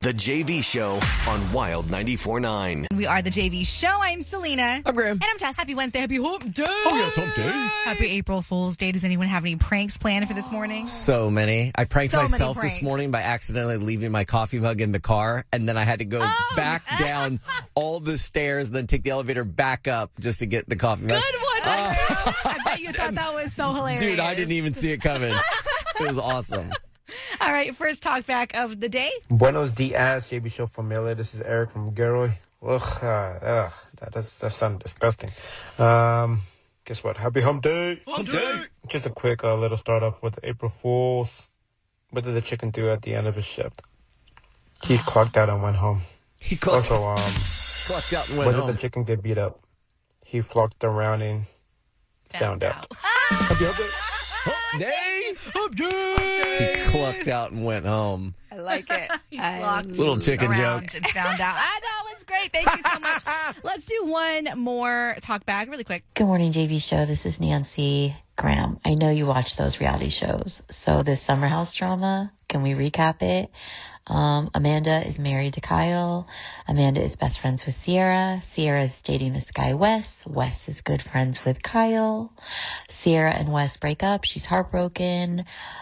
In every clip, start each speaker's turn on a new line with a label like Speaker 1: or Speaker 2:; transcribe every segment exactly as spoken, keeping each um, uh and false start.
Speaker 1: The J V Show on Wild ninety-four point nine.
Speaker 2: We are The J V Show. I'm Selena.
Speaker 3: I'm Graham.
Speaker 2: And I'm Jess. Happy Wednesday. Happy Hump Day.
Speaker 3: Oh, yeah, it's Hump Day.
Speaker 2: Happy April Fool's Day. Does anyone have any pranks planned for this morning?
Speaker 3: So many. I pranked
Speaker 2: So
Speaker 3: myself
Speaker 2: many
Speaker 3: this
Speaker 2: pranks.
Speaker 3: morning by accidentally leaving my coffee mug in the car, and then I had to go
Speaker 2: Oh.
Speaker 3: back down all the stairs and then take the elevator back up just to get the coffee mug.
Speaker 2: Good one. I bet you thought that was so hilarious.
Speaker 3: Dude, I didn't even see it coming. It was awesome.
Speaker 2: All right, first talk back of the day.
Speaker 4: Buenos dias, J B Show familia. This is Eric from Garoy. Ugh, uh, ugh, that does that sounds disgusting. Um, guess what? Happy Hump Day.
Speaker 3: Hump Day.
Speaker 4: Just a quick uh, little start off with April Fools. What did the chicken do at the end of his shift? He clocked out and went home.
Speaker 3: He clocked,
Speaker 4: Also, um,
Speaker 3: clocked out and went
Speaker 4: what did
Speaker 3: home.
Speaker 4: the chicken get beat up? He flocked around and found out. Happy Hump Day.
Speaker 3: Hump Day. Hump Day. He clucked out and went home.
Speaker 2: I like it.
Speaker 5: He
Speaker 2: I
Speaker 5: flocked
Speaker 3: Little chicken
Speaker 2: around
Speaker 3: joke.
Speaker 2: and found out. I know, it's great. Thank you so much. Let's do one more talk back really quick.
Speaker 6: Good morning, J V Show. This is Nancy Graham. I know you watch those reality shows. So this Summer House drama, can we recap it? Um, Amanda is married to Kyle. Amanda is best friends with Sierra. Sierra is dating this guy, Wes. Wes is good friends with Kyle. Sierra and Wes break up. She's heartbroken.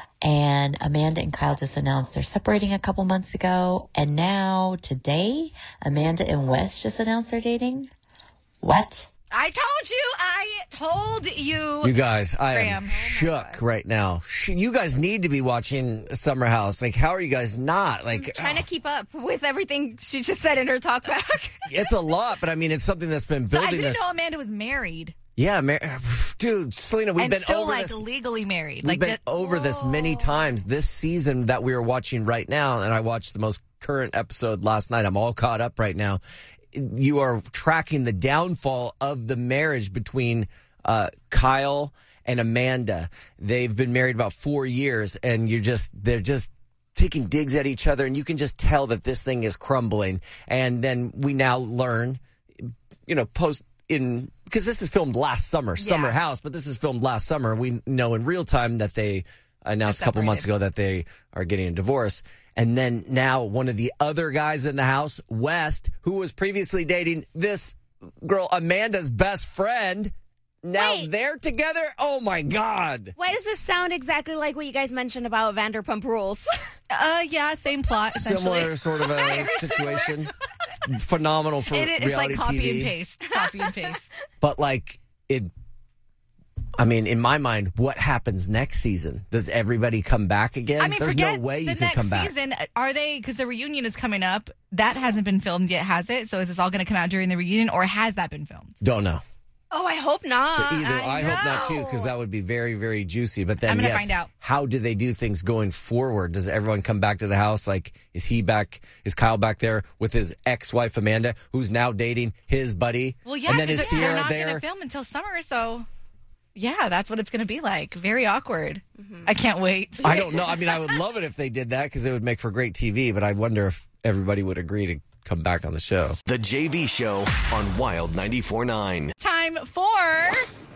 Speaker 6: And Amanda and Kyle just announced they're separating a couple months ago. And now, today, Amanda and Wes just announced they're dating. What?
Speaker 2: I told you. I told you.
Speaker 3: You guys, I
Speaker 2: Graham.
Speaker 3: am shook right now. Sh- You guys need to be watching Summer House. Like, how are you guys not? Like,
Speaker 5: Trying to keep up with everything she just said in her talk back.
Speaker 3: it's a lot, but I mean, it's something that's been
Speaker 2: I
Speaker 3: building
Speaker 2: didn't
Speaker 3: this.
Speaker 2: know Amanda was married.
Speaker 3: Yeah, Mar- dude, Selena, we've
Speaker 2: and
Speaker 3: been
Speaker 2: still
Speaker 3: over
Speaker 2: like
Speaker 3: this.
Speaker 2: legally married.
Speaker 3: We've
Speaker 2: like
Speaker 3: been
Speaker 2: just,
Speaker 3: over this many times. This season that we are watching right now, and I watched the most current episode last night. I'm all caught up right now. You are tracking the downfall of the marriage between uh, Kyle and Amanda. They've been married about four years, and you're just they're just taking digs at each other, and you can just tell that this thing is crumbling. And then we now learn, you know, post in because this is filmed last summer, Summer House, but this is filmed last summer. We know in real time that they announced a couple months ago that they are getting a divorce. And then now one of the other guys in the house, West, who was previously dating this girl, Amanda's best friend, now
Speaker 5: Wait.
Speaker 3: they're together? Oh, my God.
Speaker 5: Why does this sound exactly like what you guys mentioned about Vanderpump Rules?
Speaker 2: Uh, yeah, same plot. Essentially.
Speaker 3: Similar sort of a situation. Phenomenal for
Speaker 2: It, it's
Speaker 3: reality
Speaker 2: like copy
Speaker 3: T V.
Speaker 2: and paste. Copy and paste.
Speaker 3: But, like, it... I mean, in my mind, what happens next season? Does everybody come back again?
Speaker 2: I mean,
Speaker 3: There's
Speaker 2: forget
Speaker 3: no way
Speaker 2: the
Speaker 3: you can
Speaker 2: next
Speaker 3: come back.
Speaker 2: season. Are they, because the reunion is coming up, that hasn't been filmed yet, has it? So is this all going to come out during the reunion, or has that been filmed?
Speaker 3: Don't know.
Speaker 5: Oh, I hope not.
Speaker 3: Either I,
Speaker 2: I
Speaker 3: hope not too,
Speaker 5: know.
Speaker 3: because that would be very, very juicy. But then,
Speaker 2: I'm gonna
Speaker 3: yes,
Speaker 2: find out.
Speaker 3: how do they do things going forward? Does everyone come back to the house? Like, is he back? Is Kyle back there with his ex-wife Amanda, who's now dating his buddy?
Speaker 2: Well, yeah,
Speaker 3: and then is
Speaker 2: because they're
Speaker 3: Sierra
Speaker 2: not going
Speaker 3: there?
Speaker 2: to film until summer, so yeah, that's what it's going to be like. Very awkward. I can't wait.
Speaker 3: I don't know. I mean, I would love it if they did that because it would make for great T V. But I wonder if everybody would agree to come back on the show.
Speaker 1: The J V Show on Wild ninety-four point nine.
Speaker 2: Time for...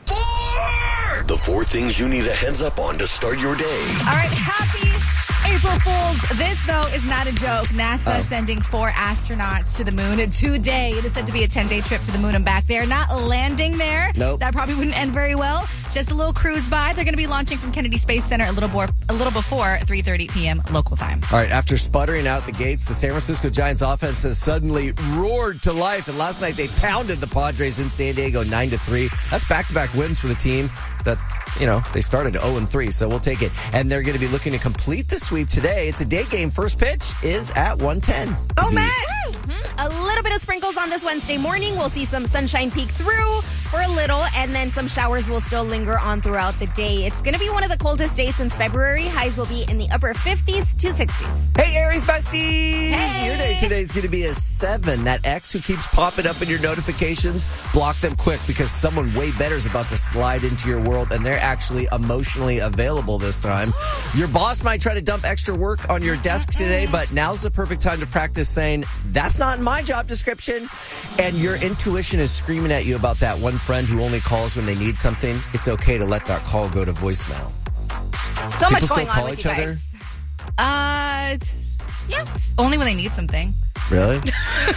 Speaker 1: Four! The four things you need a heads up on to start your day.
Speaker 2: All right, happy April Fools. This, though, is not a joke. NASA sending four astronauts to the moon today. It is said to be a ten-day trip to the moon and back. They are not landing there.
Speaker 3: Nope.
Speaker 2: That probably wouldn't end very well. Just a little cruise by. They're going to be launching from Kennedy Space Center a little, more, a little before three thirty p.m. local time.
Speaker 3: All right, after sputtering out the gates, the San Francisco Giants offense has suddenly roared to life. And last night they pounded the Padres in San Diego nine to three. That's back-to-back wins for the team that, you know, they started oh and three, so we'll take it. And they're going to be looking to complete the sweep today. It's a day game. First pitch is at one ten.
Speaker 2: Oh, man.
Speaker 5: A little bit of sprinkles on this Wednesday morning. We'll see some sunshine peek through for a little, and then some showers will still linger on throughout the day. It's going to be one of the coldest days since February. Highs will be in the upper fifties to sixties.
Speaker 3: Hey, Aries besties!
Speaker 5: Hey.
Speaker 3: Your day today is going to be a seven. That X who keeps popping up in your notifications, block them quick because someone way better is about to slide into your world, and they're actually emotionally available this time. Your boss might try to dump extra work on your desk today, but now's the perfect time to practice saying, that's not in my job description. And your intuition is screaming at you about that one friend who only calls when they need something. It's okay to let that call go to voicemail.
Speaker 5: So
Speaker 3: People
Speaker 5: much
Speaker 3: still
Speaker 5: going on
Speaker 3: call
Speaker 5: with
Speaker 3: each
Speaker 5: you
Speaker 3: other?
Speaker 5: guys.
Speaker 2: Uh, Yeah. Only when they need something.
Speaker 3: Really? yeah.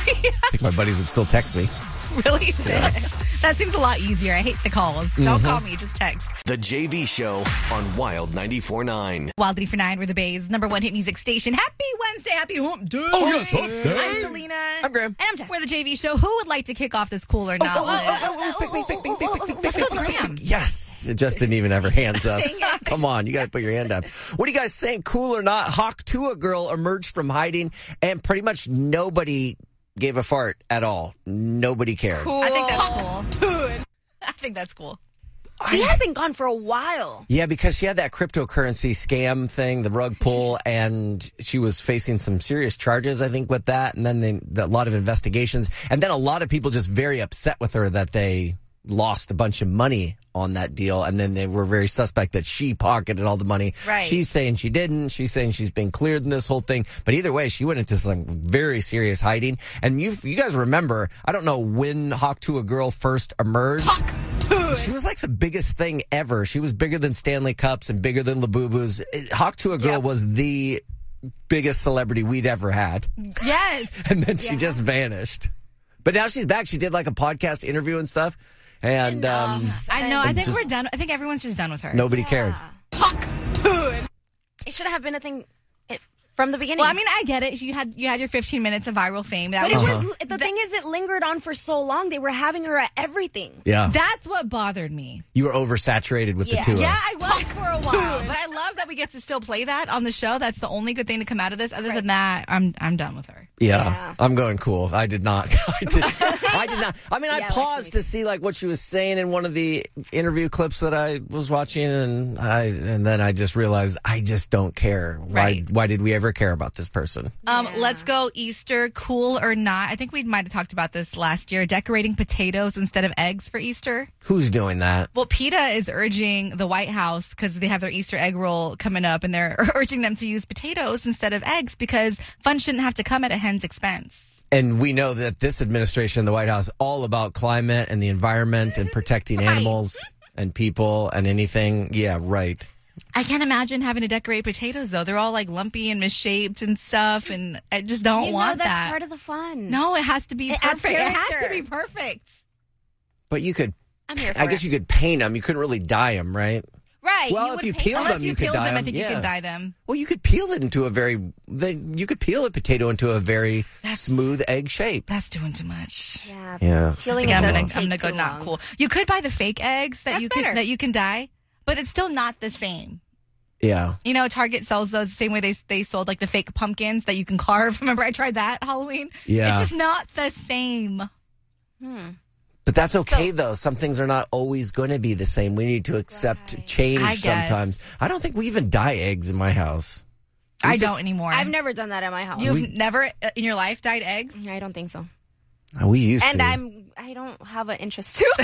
Speaker 3: I think my buddies would still text me.
Speaker 2: Really? Yeah. That seems a lot easier. I hate the calls. Mm-hmm. Don't call me, just text.
Speaker 1: The J V Show on Wild ninety-four point nine.
Speaker 2: Wild ninety-four point nine, we're the Bay's number one hit music station. Happy Wednesday, happy hump day.
Speaker 3: Oh, yeah, it's hump day.
Speaker 2: I'm Selena.
Speaker 3: I'm Graham.
Speaker 2: And I'm Jess. We're the J V Show. Who would like to kick off this cool or not?
Speaker 3: Oh, oh, oh, oh, oh, pick me, pick me, pick me, pick me,
Speaker 2: Let's
Speaker 3: pick
Speaker 2: go
Speaker 3: me,
Speaker 2: with
Speaker 3: pick me.
Speaker 2: Graham.
Speaker 3: Yes. It just didn't even have her hands up. Come on, you got to put your hand up. What do you guys think? Cool or not? Hawk Tuah girl emerged from hiding, and pretty much nobody gave a fart at all. Nobody cared.
Speaker 2: Cool. I think that's cool. Dude. I think that's cool.
Speaker 5: She had been gone for a while.
Speaker 3: Yeah, because she had that cryptocurrency scam thing, the rug pull, and she was facing some serious charges, I think, with that. And then they, a lot of investigations. And then a lot of people just very upset with her that they lost a bunch of money on that deal. And then they were very suspect that she pocketed all the money.
Speaker 2: Right.
Speaker 3: She's saying she didn't. She's saying she's been cleared in this whole thing. But either way, she went into some very serious hiding. And you you guys remember, I don't know when Hawk Tuah girl first emerged.
Speaker 2: Hawk
Speaker 3: She was like the biggest thing ever. She was bigger than Stanley Cups and bigger than Labubus. Hawk Tuah girl yep. was the biggest celebrity we'd ever had.
Speaker 2: Yes.
Speaker 3: And then she yeah. just vanished. But now she's back. She did like a podcast interview and stuff. And um,
Speaker 2: I know. I think just, we're done. I think everyone's just done with her.
Speaker 3: Nobody
Speaker 5: yeah.
Speaker 3: cared.
Speaker 2: Hawk Tuah.
Speaker 5: It should have been a thing it, from the beginning.
Speaker 2: Well, I mean, I get it. You had you had your fifteen minutes of viral fame. That
Speaker 5: but
Speaker 2: was,
Speaker 5: it
Speaker 3: uh-huh.
Speaker 5: was the that, thing is, it lingered on for so long. They were having her at everything.
Speaker 3: Yeah,
Speaker 2: that's what bothered me.
Speaker 3: You were oversaturated with
Speaker 5: yeah.
Speaker 3: the two.
Speaker 2: Yeah, I was for a while, but I love that we get to still play that on the show. That's the only good thing to come out of this. Other right. than that, I'm I'm done with her.
Speaker 3: Yeah,
Speaker 5: yeah.
Speaker 3: I'm going cool. I did not. I did, I did not. I mean,
Speaker 5: yeah,
Speaker 3: I paused to see like what she was saying in one of the interview clips that I was watching, and I and then I just realized I just don't care.
Speaker 2: Right.
Speaker 3: Why? Why did we ever care about this person?
Speaker 2: Um,
Speaker 5: yeah.
Speaker 2: Let's go Easter, cool or not. I think we might have talked about this last year. Decorating potatoes instead of eggs for Easter.
Speaker 3: Who's doing that?
Speaker 2: Well, PETA is urging the White House, because they have their Easter egg roll coming up, and they're urging them to use potatoes instead of eggs because funds shouldn't have to come at a hen's expense.
Speaker 3: And we know that this administration, the White House, all about climate and the environment and protecting
Speaker 2: right.
Speaker 3: animals and people and anything. Yeah, right.
Speaker 2: I can't imagine having to decorate potatoes, though. They're all like lumpy and misshaped and stuff, and I just don't
Speaker 5: you
Speaker 2: want
Speaker 5: know, that's
Speaker 2: that.
Speaker 5: That's part of the fun.
Speaker 2: No, it has to be
Speaker 5: it
Speaker 2: perfect. It has to be perfect.
Speaker 3: But you could,
Speaker 5: I'm here for
Speaker 3: I guess
Speaker 5: it.
Speaker 3: you could paint them. You couldn't really dye them, right?
Speaker 5: Right.
Speaker 3: Well,
Speaker 5: you
Speaker 3: if you
Speaker 5: paint
Speaker 3: peeled
Speaker 2: Unless
Speaker 3: them,
Speaker 2: you,
Speaker 3: you could
Speaker 2: peeled
Speaker 3: dye
Speaker 2: them,
Speaker 3: them.
Speaker 2: I think
Speaker 3: yeah.
Speaker 2: you can dye them.
Speaker 3: Well, you could peel it into a very, then you could peel a potato into a very
Speaker 2: That's,
Speaker 3: smooth egg shape.
Speaker 2: That's doing too much.
Speaker 5: Yeah.
Speaker 3: Yeah.
Speaker 5: Peeling
Speaker 2: I
Speaker 5: it
Speaker 2: think I'm
Speaker 5: doesn't
Speaker 2: gonna, I'm
Speaker 5: take
Speaker 2: gonna go
Speaker 5: too
Speaker 2: not
Speaker 5: long.
Speaker 2: cool. You could buy the fake eggs that
Speaker 5: That's
Speaker 2: you
Speaker 5: better.
Speaker 2: can that you can dye, but it's still not the same.
Speaker 3: Yeah.
Speaker 2: You know, Target sells those the same way they they sold like the fake pumpkins that you can carve. Remember, I tried that Halloween.
Speaker 3: Yeah.
Speaker 2: It's just not the same.
Speaker 5: Hmm.
Speaker 3: But that's okay,
Speaker 5: So-
Speaker 3: though. Some things are not always going to be the same. We need to accept
Speaker 5: Right.
Speaker 3: change
Speaker 2: I guess.
Speaker 3: sometimes. I don't think we even dye eggs in my house. We
Speaker 2: I
Speaker 3: just-
Speaker 2: don't anymore.
Speaker 5: I've never done that at my house.
Speaker 2: You've
Speaker 3: We-
Speaker 2: never uh, in your life dyed eggs?
Speaker 5: I don't think so.
Speaker 3: We used
Speaker 5: And
Speaker 3: to.
Speaker 5: I'm I don't have an interest to.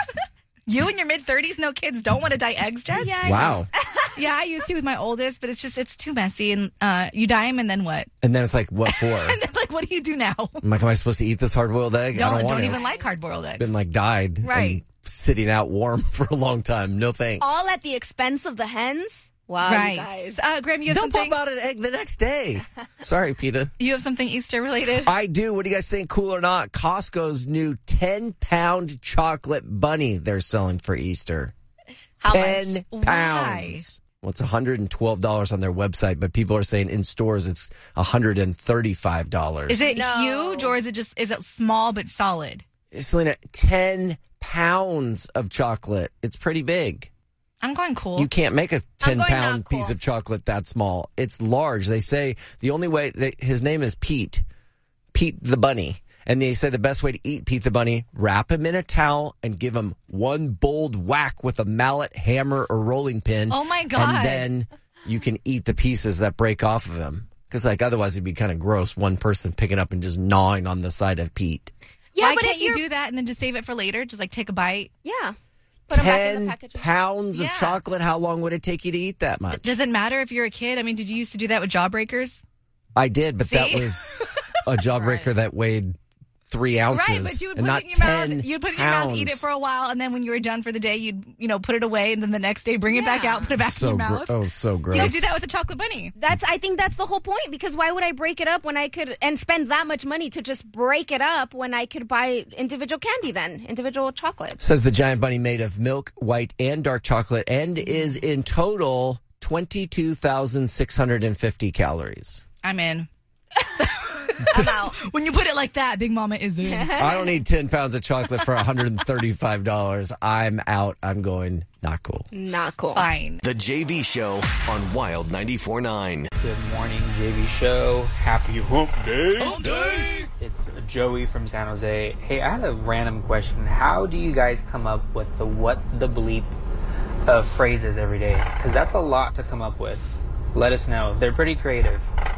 Speaker 2: You in your mid thirties, no kids, don't want to dye eggs, Jess?
Speaker 5: Yeah.
Speaker 3: Wow.
Speaker 2: Yeah, I used to with my oldest, but it's just it's too messy. And uh, you dye them, and then what?
Speaker 3: And then it's like, what for?
Speaker 2: And then like, what do you do now?
Speaker 3: I'm like, am I supposed to eat this hard-boiled egg?
Speaker 2: No,
Speaker 3: I don't
Speaker 2: don't
Speaker 3: want it.
Speaker 2: even
Speaker 3: It's
Speaker 2: like hard-boiled eggs.
Speaker 3: been like dyed.
Speaker 2: Right.
Speaker 3: And sitting out warm for a long time. No thanks.
Speaker 5: All at the expense of the hens. Wow,
Speaker 2: right.
Speaker 5: you guys.
Speaker 2: Uh, Graham, you have
Speaker 3: Don't
Speaker 2: something.
Speaker 3: pop out an egg the next day. Sorry, PETA.
Speaker 2: You have something Easter related.
Speaker 3: I do. What do you guys think? Cool or not? Costco's new ten-pound chocolate bunny they're selling for Easter.
Speaker 5: How
Speaker 3: ten
Speaker 2: much?
Speaker 3: pounds. Well, it's one hundred twelve dollars on their website, but people are saying in stores it's one hundred thirty-five dollars.
Speaker 2: Is it
Speaker 5: No.
Speaker 2: huge or is it just is it small but solid?
Speaker 3: Selena, ten pounds of chocolate. It's pretty big.
Speaker 2: I'm going cool.
Speaker 3: You can't make a
Speaker 5: I'm going
Speaker 3: ten-pound
Speaker 5: not cool.
Speaker 3: piece of chocolate that small. It's large. They say the only way, they, his name is Pete, Pete the Bunny. And they say the best way to eat Pete the Bunny, wrap him in a towel and give him one bold whack with a mallet, hammer, or rolling pin.
Speaker 2: Oh, my God.
Speaker 3: And then you can eat the pieces that break off of him. Because like otherwise it'd be kind of gross, one person picking up and just gnawing on the side of Pete.
Speaker 5: Yeah,
Speaker 2: Why
Speaker 5: but
Speaker 2: can't
Speaker 5: if
Speaker 2: you
Speaker 5: you're,
Speaker 2: do that and then just save it for later? Just like take a bite.
Speaker 5: yeah, put them back in the
Speaker 3: ten
Speaker 5: package.
Speaker 3: pounds
Speaker 2: Yeah.
Speaker 3: of chocolate, how long would it take you to eat that much?
Speaker 2: Does it matter if you're a kid? I mean, did you used to do that with Jawbreakers?
Speaker 3: I did, but that
Speaker 2: See?
Speaker 3: was a jawbreaker that weighed three ounces.
Speaker 2: Right, but you would
Speaker 3: and
Speaker 2: put
Speaker 3: not
Speaker 2: it in your
Speaker 3: ten
Speaker 2: mouth. You'd put it in your mouth, eat it
Speaker 3: pounds.
Speaker 2: for a while, and then when you were done for the day, you'd you know put it away, and then the next day bring it back out, put it back
Speaker 3: so
Speaker 2: in your
Speaker 3: gro-
Speaker 2: mouth.
Speaker 3: Oh, so gross.
Speaker 2: You could do that with the chocolate bunny.
Speaker 5: That's. I think that's the whole point, because why would I break it up when I could and spend that much money to just break it up when I could buy individual candy then, individual chocolate?
Speaker 3: Says the Giant Bunny made of milk, white, and dark chocolate, and is in total twenty-two thousand six hundred fifty calories.
Speaker 2: I'm in.
Speaker 5: I'm out.
Speaker 2: When you put it like that, Big Mama is in.
Speaker 3: I don't need ten pounds of chocolate for one hundred thirty-five dollars. I'm out. I'm going, not cool.
Speaker 5: Not cool.
Speaker 2: Fine.
Speaker 1: The J V Show on Wild ninety-four point nine.
Speaker 7: Good morning, J V Show. Happy Hump Day.
Speaker 1: Hump Day!
Speaker 7: It's Joey from San Jose. Hey, I had a random question. How do you guys come up with the what the bleep of phrases every day? Because that's a lot to come up with. Let us know. They're pretty creative.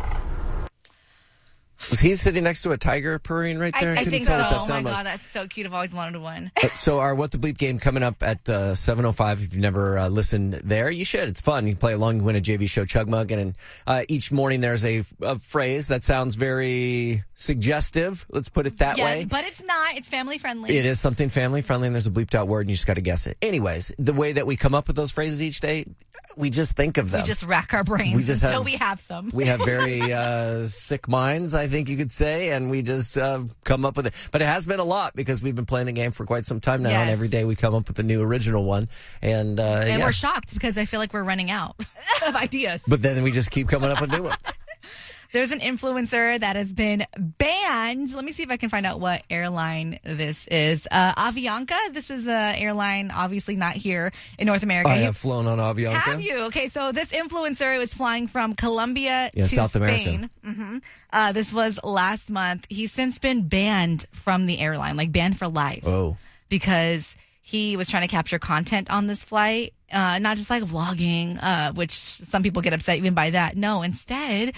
Speaker 3: Was he sitting next to a tiger purring right there?
Speaker 2: I, I
Speaker 3: couldn't
Speaker 2: think
Speaker 3: tell
Speaker 2: so.
Speaker 3: what that
Speaker 2: Oh my
Speaker 3: sound was.
Speaker 2: god, that's so cute. I've always wanted one.
Speaker 3: Uh, So our What the Bleep game coming up at uh, seven oh five. If you've never uh, listened there, you should. It's fun. You can play along, you win a J V Show Chug Mug. And uh, each morning there's a, a phrase that sounds very suggestive. Let's put it that
Speaker 2: yes,
Speaker 3: way.
Speaker 2: but it's not. It's family friendly.
Speaker 3: It is something family friendly, and there's a bleeped out word, and you just got to guess it. Anyways, the way that we come up with those phrases each day, we just think of them.
Speaker 2: We just rack our brains
Speaker 3: We just
Speaker 2: until
Speaker 3: have-
Speaker 2: we have some.
Speaker 3: We have very uh, sick minds, I think you could say, and we just uh, come up with it. But it has been a lot because we've been playing the game for quite some time now,
Speaker 2: Yes.
Speaker 3: and every day we come up with a new original one. And, uh,
Speaker 2: and
Speaker 3: yeah.
Speaker 2: we're shocked because I feel like we're running out of ideas.
Speaker 3: But then we just keep coming up with new ones.
Speaker 2: There's an influencer that has been banned. Let me see if I can find out what airline this is. Uh, Avianca. This is an airline, obviously not here in North America.
Speaker 3: I have flown on Avianca.
Speaker 2: Have you? Okay, so this influencer was flying from Colombia
Speaker 3: Yeah,
Speaker 2: to
Speaker 3: South
Speaker 2: Spain.
Speaker 3: America.
Speaker 2: hmm Uh, this was last month. He's since been banned from the airline, like banned for life.
Speaker 3: Oh.
Speaker 2: Because he was trying to capture content on this flight, uh, not just like vlogging, uh, which some people get upset even by that. No, instead,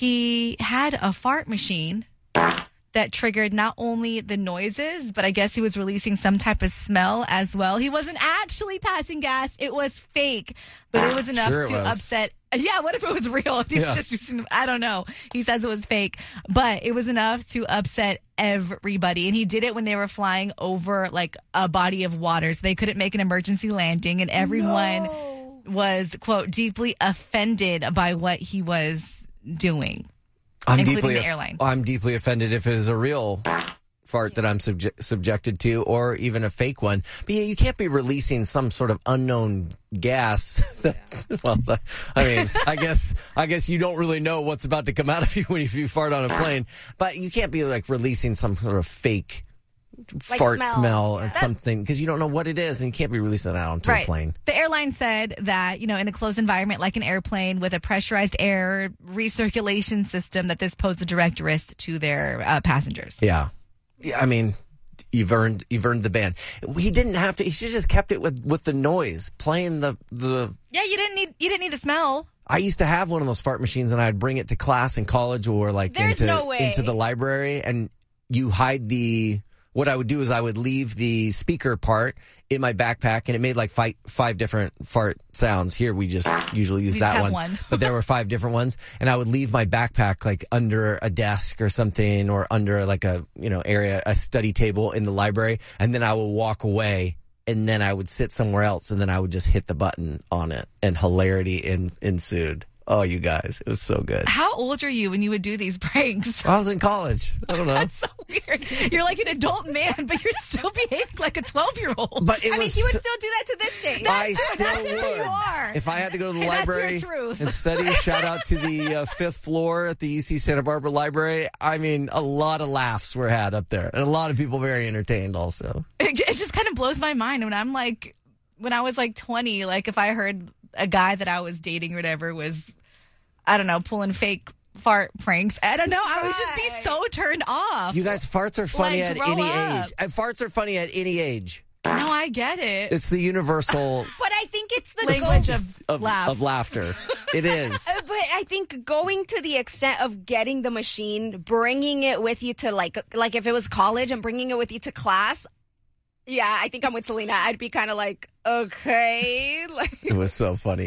Speaker 2: he had a fart machine that triggered not only the noises, but I guess he was releasing some type of smell as well. He wasn't actually passing gas. It was fake, but it was enough
Speaker 3: Sure it
Speaker 2: to
Speaker 3: was.
Speaker 2: upset. Yeah, what if it was real? He
Speaker 3: Yeah.
Speaker 2: was just using, I don't know. He says it was fake, but it was enough to upset everybody. And he did it when they were flying over like a body of water. So they couldn't make an emergency landing, and everyone was, quote, deeply offended by what he was doing.
Speaker 3: I'm
Speaker 2: Including
Speaker 3: deeply
Speaker 2: the
Speaker 3: off-
Speaker 2: airline.
Speaker 3: I'm deeply offended if it is a real fart that I'm subje- subjected to, or even a fake one. But yeah, you can't be releasing some sort of unknown gas. That, well, the, I mean, I guess I guess you don't really know what's about to come out of you when if you fart on a plane. But you can't be like releasing some sort of fake
Speaker 5: Like
Speaker 3: fart
Speaker 5: smell.
Speaker 3: smell
Speaker 5: Yeah.
Speaker 3: and something because you don't know what it is, and you can't be releasing that onto a plane.
Speaker 2: The airline said that, you know, in a closed environment like an airplane with a pressurized air recirculation system, that this posed a direct risk to their uh, passengers.
Speaker 3: Yeah. Yeah, I mean, you've earned you've earned the ban. He didn't have to. He should have just kept it with, with the noise, playing the the.
Speaker 2: Yeah, you didn't need you didn't need the smell.
Speaker 3: I used to have one of those fart machines, and I'd bring it to class in college or like
Speaker 5: There's
Speaker 3: into
Speaker 5: no way.
Speaker 3: into the library, and you hide the. What I would do is I would leave the speaker part in my backpack, and it made like five, five different fart sounds. Here we just usually use
Speaker 2: We just
Speaker 3: that
Speaker 2: have
Speaker 3: one,
Speaker 2: one.
Speaker 3: but there were five different ones, and I would leave my backpack like under a desk or something, or under like a you know area, a study table in the library, and then I would walk away, and then I would sit somewhere else, and then I would just hit the button on it, and hilarity in, ensued. Oh, you guys, it was so good.
Speaker 2: How old are you when you would do these pranks?
Speaker 3: I was in college. I don't know.
Speaker 2: That's so weird. You're like an adult man, but you're still behaving like a twelve-year-old.
Speaker 3: But it
Speaker 5: I mean,
Speaker 3: was
Speaker 5: he would
Speaker 3: so-
Speaker 5: still do that to this day.
Speaker 3: I still
Speaker 2: that's just who
Speaker 3: would.
Speaker 2: you are.
Speaker 3: If I had to go to the
Speaker 2: And that's your
Speaker 3: library
Speaker 2: truth.
Speaker 3: and study, shout out to the uh, fifth floor at the U C Santa Barbara Library. I mean, a lot of laughs were had up there, and a lot of people very entertained also.
Speaker 2: It, it just kind of blows my mind when I'm like, when I was like twenty, like if I heard a guy that I was dating or whatever was, I don't know, pulling fake fart pranks. I don't know. I would just be so turned off.
Speaker 3: You guys, farts are funny
Speaker 2: Like,
Speaker 3: at
Speaker 2: grow
Speaker 3: any
Speaker 2: up.
Speaker 3: age. And farts are funny at any age.
Speaker 2: No, I get it.
Speaker 3: It's the universal
Speaker 5: But I think it's the
Speaker 2: Language
Speaker 5: go-
Speaker 2: of,
Speaker 3: of,
Speaker 2: laugh.
Speaker 3: of laughter. It is.
Speaker 5: Uh, But I think going to the extent of getting the machine, bringing it with you to like, like if it was college and bringing it with you to class, Yeah, I think I'm with Selena. I'd be kind of like, okay. Like,
Speaker 3: It was so funny.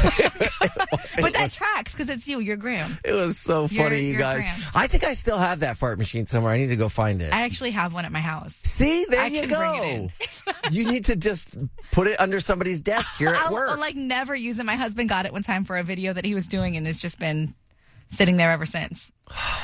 Speaker 2: But that tracks because it's you. You're Graham.
Speaker 3: It was so funny,
Speaker 2: You're-
Speaker 3: you
Speaker 2: you're
Speaker 3: guys.
Speaker 2: Graham.
Speaker 3: I think I still have that fart machine somewhere. I need to go find it.
Speaker 2: I actually have one at my house.
Speaker 3: See, there
Speaker 2: I
Speaker 3: you
Speaker 2: can
Speaker 3: go.
Speaker 2: bring it
Speaker 3: You need to just put it under somebody's desk here at
Speaker 2: I'll,
Speaker 3: work.
Speaker 2: I'll, like never use it. My husband got it one time for a video that he was doing, and it's just been sitting there ever since.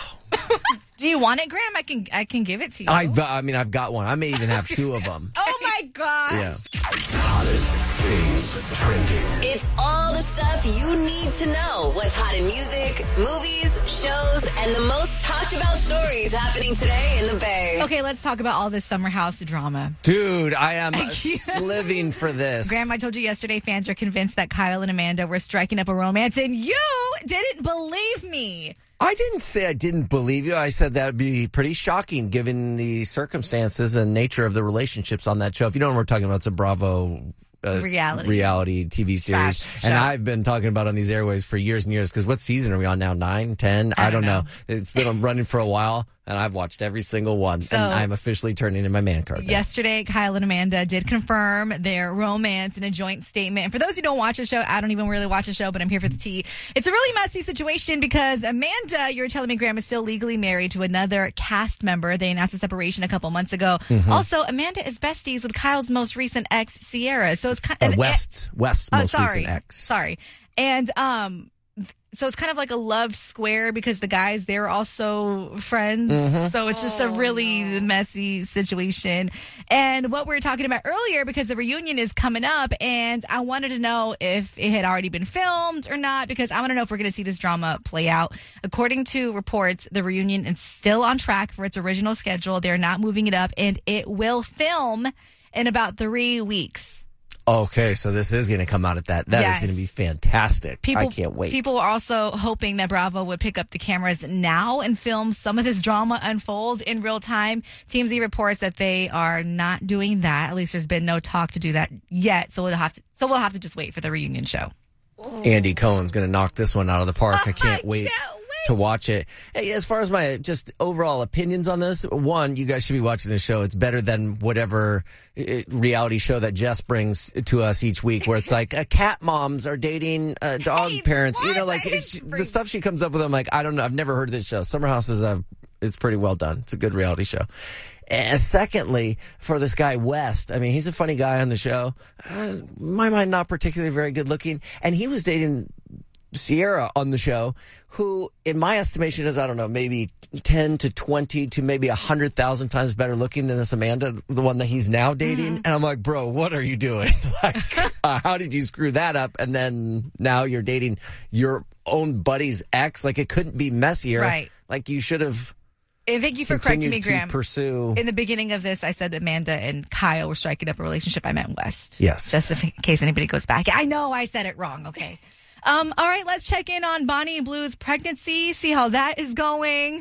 Speaker 2: Do you want it, Graham? I can I can give it to you.
Speaker 3: I, I mean, I've got one. I may even have two of them.
Speaker 5: oh my gosh.
Speaker 3: Yeah.
Speaker 1: Hottest things trending.
Speaker 8: It's all the stuff you need to know. What's hot in music, movies, shows, and the most talked about stories happening today in the Bay.
Speaker 2: Okay, let's talk about all this Summer House drama.
Speaker 3: Dude, I am living for this.
Speaker 2: Graham, I told you yesterday fans are convinced that Kyle and Amanda were striking up a romance, and you didn't believe me.
Speaker 3: I didn't say I didn't believe you. I said that would be pretty shocking given the circumstances and nature of the relationships on that show. If you don't know what we're talking about, it's a Bravo uh,
Speaker 2: Reality.
Speaker 3: reality T V series.
Speaker 2: Slash
Speaker 3: And
Speaker 2: show.
Speaker 3: I've been talking about it on these airwaves for years and years because what season are we on now? Nine, ten? I,
Speaker 2: I
Speaker 3: don't
Speaker 2: don't
Speaker 3: know.
Speaker 2: know.
Speaker 3: It's been running for a while, and I've watched every single one.
Speaker 2: So-
Speaker 3: and I'm officially turning in my man card now.
Speaker 2: Yesterday, Kyle and Amanda did confirm their romance in a joint statement. And for those who don't watch the show, I don't even really watch the show, but I'm here for the tea. It's a really messy situation because Amanda, you were telling me, Graham, is still legally married to another cast member. They announced a separation a couple months ago.
Speaker 3: Mm-hmm.
Speaker 2: Also, Amanda is besties with Kyle's most recent ex, Sierra. So it's kind
Speaker 3: Uh,
Speaker 2: of
Speaker 3: West, West's
Speaker 2: Oh,
Speaker 3: most
Speaker 2: sorry.
Speaker 3: recent ex.
Speaker 2: Sorry. And um so it's kind of like a love square because the guys, they're also friends.
Speaker 3: Mm-hmm.
Speaker 2: So it's just a really messy situation. And what we were talking about earlier, because the reunion is coming up, and I wanted to know if it had already been filmed or not, because I want to know if we're going to see this drama play out. According to reports, the reunion is still on track for its original schedule. They're not moving it up, and it will film in about three weeks.
Speaker 3: Okay, so this is going to come out at that. That is
Speaker 2: Yes.
Speaker 3: going to be fantastic.
Speaker 2: People,
Speaker 3: I can't wait.
Speaker 2: People are also hoping that Bravo would pick up the cameras now and film some of this drama unfold in real time. T M Z reports that they are not doing that. At least there's been no talk to do that yet. So we'll have to. So we'll have to just wait for the reunion show.
Speaker 3: Andy Cohen's going to knock this one out of the park. I can't
Speaker 2: I
Speaker 3: wait.
Speaker 2: can't wait.
Speaker 3: To watch it. Hey, as far as my just overall opinions on this, one, you guys should be watching this show. It's better than whatever uh, reality show that Jess brings to us each week, where it's like uh, cat moms are dating uh, dog
Speaker 2: Hey,
Speaker 3: parents. You
Speaker 2: what?
Speaker 3: know, like
Speaker 2: That
Speaker 3: it's,
Speaker 2: is
Speaker 3: the stuff she comes up with. I'm like, I don't know. I've never heard of this show. Summer House is a, it's pretty well done. It's a good reality show. And secondly, for this guy West, I mean, he's a funny guy on the show. Uh, my mind, not particularly very good looking, and he was dating Sierra on the show, who, in my estimation, is, I don't know, maybe ten to twenty to maybe one hundred thousand times better looking than this Amanda, the one that he's now dating.
Speaker 2: Mm-hmm.
Speaker 3: And I'm like, bro, what are you doing? Like, uh, how did you screw that up? And then now you're dating your own buddy's ex. Like, it couldn't be messier.
Speaker 2: Right.
Speaker 3: Like, you should have
Speaker 2: And thank you for correcting me,
Speaker 3: continued to
Speaker 2: Graham.
Speaker 3: pursue.
Speaker 2: In the beginning of this, I said that Amanda and Kyle were striking up a relationship. I meant West.
Speaker 3: Yes.
Speaker 2: Just in case anybody goes back. I know I said it wrong. Okay. Um, all right, let's check in on Bonnie and Blue's pregnancy, see how that is going.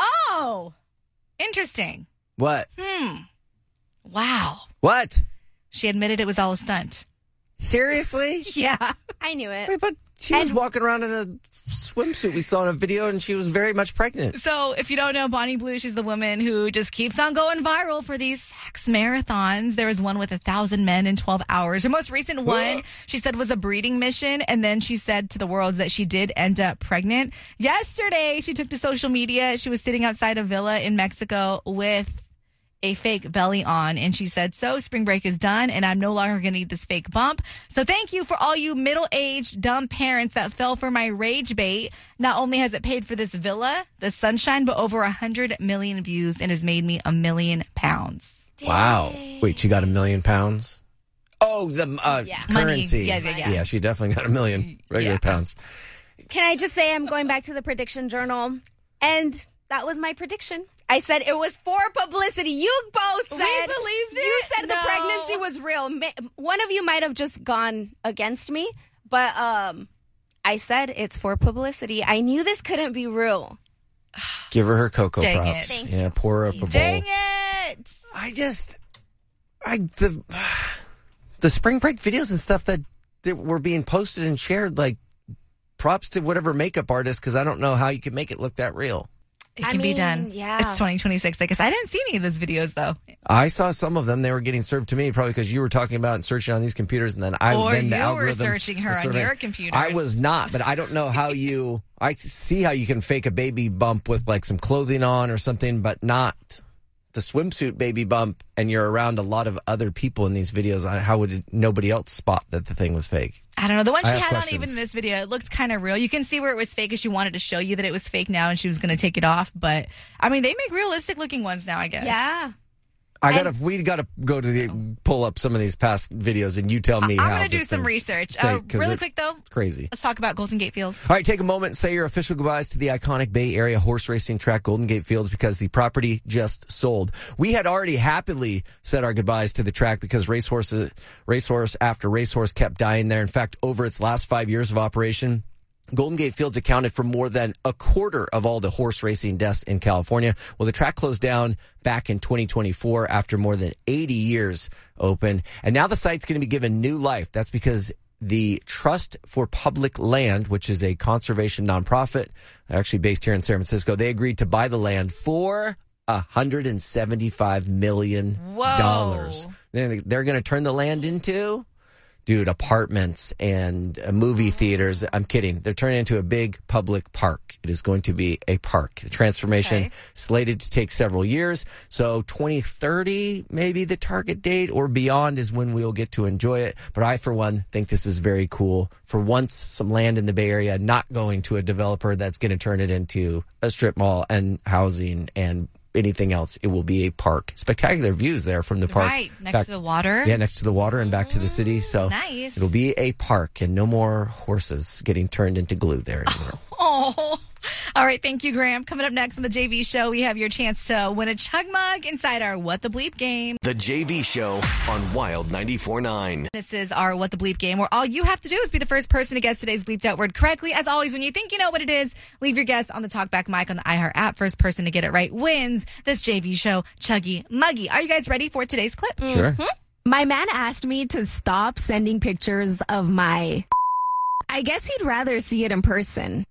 Speaker 2: Oh, interesting.
Speaker 3: What?
Speaker 2: Wow.
Speaker 3: What?
Speaker 2: She admitted it was all a stunt.
Speaker 3: Seriously?
Speaker 2: Yeah.
Speaker 5: I knew it.
Speaker 3: Wait, but she was walking around in a swimsuit we saw in a video, and she was very much pregnant.
Speaker 2: So if you don't know Bonnie Blue, she's the woman who just keeps on going viral for these sex marathons. There was one with a thousand men in twelve hours. Her most recent one, she said, was a breeding mission. And then she said to the world that she did end up pregnant. Yesterday, she took to social media. She was sitting outside a villa in Mexico with a fake belly on, and she said, so spring break is done and I'm no longer going to need this fake bump. So thank you for all you middle-aged dumb parents that fell for my rage bait. Not only has it paid for this villa, the sunshine, but over a hundred million views and has made me a million pounds.
Speaker 3: Wow. Wait, she got a million pounds? Oh, the uh,
Speaker 5: Yeah.
Speaker 3: currency.
Speaker 2: Money. Yeah, yeah, yeah.
Speaker 3: Yeah, she definitely got a million regular
Speaker 2: Yeah.
Speaker 3: pounds.
Speaker 5: Can I just say I'm going back to the prediction journal, and that was my prediction. I said it was for publicity. You both said
Speaker 2: We believed
Speaker 5: You
Speaker 2: it?
Speaker 5: said the
Speaker 2: No.
Speaker 5: pregnancy was real. Ma- One of you might have just gone against me, but um, I said it's for publicity. I knew this couldn't be real.
Speaker 3: Give her her cocoa
Speaker 2: Dang
Speaker 3: props.
Speaker 2: it.
Speaker 5: Thank
Speaker 3: yeah, pour her up a bowl.
Speaker 2: Dang it!
Speaker 3: I just, I the the spring break videos and stuff that, that were being posted and shared, like, props to whatever makeup artist, because I don't know how you could make it look that real.
Speaker 2: It
Speaker 5: I
Speaker 2: can be
Speaker 5: mean,
Speaker 2: done.
Speaker 5: yeah.
Speaker 2: It's twenty twenty-six. I guess I didn't see any of those videos, though.
Speaker 3: I saw some of them. They were getting served to me probably because you were talking about and searching on these computers, and then I
Speaker 2: Or
Speaker 3: then the
Speaker 2: you were
Speaker 3: algorithm
Speaker 2: searching her
Speaker 3: was
Speaker 2: on
Speaker 3: serving-
Speaker 2: your computers.
Speaker 3: I was not, but I don't know how you. I see how you can fake a baby bump with like some clothing on or something, but not the swimsuit baby bump. And you're around a lot of other people in these videos. How would it, nobody else spot that the thing was fake?
Speaker 2: I don't know. The one
Speaker 3: I
Speaker 2: she
Speaker 3: have
Speaker 2: had on
Speaker 3: questions.
Speaker 2: even in this video, it looked kind of real. You can see where it was fake as she wanted to show you that it was fake now and she was going to take it off. But, I mean, they make realistic looking ones now, I guess.
Speaker 5: Yeah.
Speaker 3: I gotta. We gotta go to the pull up some of these past videos, and you tell me.
Speaker 2: I'm
Speaker 3: how
Speaker 2: going to do
Speaker 3: this
Speaker 2: some
Speaker 3: thing's
Speaker 2: research.
Speaker 3: fake,
Speaker 2: Uh,
Speaker 3: 'cause
Speaker 2: really
Speaker 3: it-
Speaker 2: quick, though,
Speaker 3: It's crazy.
Speaker 2: let's talk about Golden Gate Field.
Speaker 3: All right, take a moment and say your official goodbyes to the iconic Bay Area horse racing track Golden Gate Fields because the property just sold. We had already happily said our goodbyes to the track because racehorse, racehorse after racehorse kept dying there. In fact, over its last five years of operation, Golden Gate Fields accounted for more than a quarter of all the horse racing deaths in California. Well, the track closed down back in twenty twenty-four after more than eighty years open. And now the site's going to be given new life. That's because the Trust for Public Land, which is a conservation nonprofit, actually based here in San Francisco, they agreed to buy the land for one hundred seventy-five million dollars.
Speaker 2: Whoa.
Speaker 3: They're, they're going to turn the land into... Dude, apartments and uh, movie theaters. I'm kidding. They're turning into a big public park. It is going to be a park. The transformation
Speaker 2: Okay.
Speaker 3: slated to take several years. So twenty thirty, maybe the target date or beyond is when we'll get to enjoy it. But I, for one, think this is very cool. For once, some land in the Bay Area not going to a developer that's going to turn it into a strip mall and housing and anything else. It will be a park. Spectacular views there from the park.
Speaker 2: Right, next
Speaker 3: back-
Speaker 2: to the water.
Speaker 3: Yeah, next to the water and back to the city. So
Speaker 2: Nice.
Speaker 3: it'll be a park and no more horses getting turned into glue there anymore.
Speaker 2: Oh, all right. Thank you, Graham. Coming up next on the J V Show, we have your chance to win a chug mug inside our What the Bleep game.
Speaker 1: The J V Show on Wild ninety-four point nine.
Speaker 2: This is our What the Bleep game, where all you have to do is be the first person to guess today's bleeped out word correctly. As always, when you think you know what it is, leave your guess on the Talkback mic on the iHeart app. First person to get it right wins this J V Show Chuggy Muggy. Are you guys ready for today's clip?
Speaker 3: Sure.
Speaker 5: My man asked me to stop sending pictures of my. I guess he'd rather see it in person.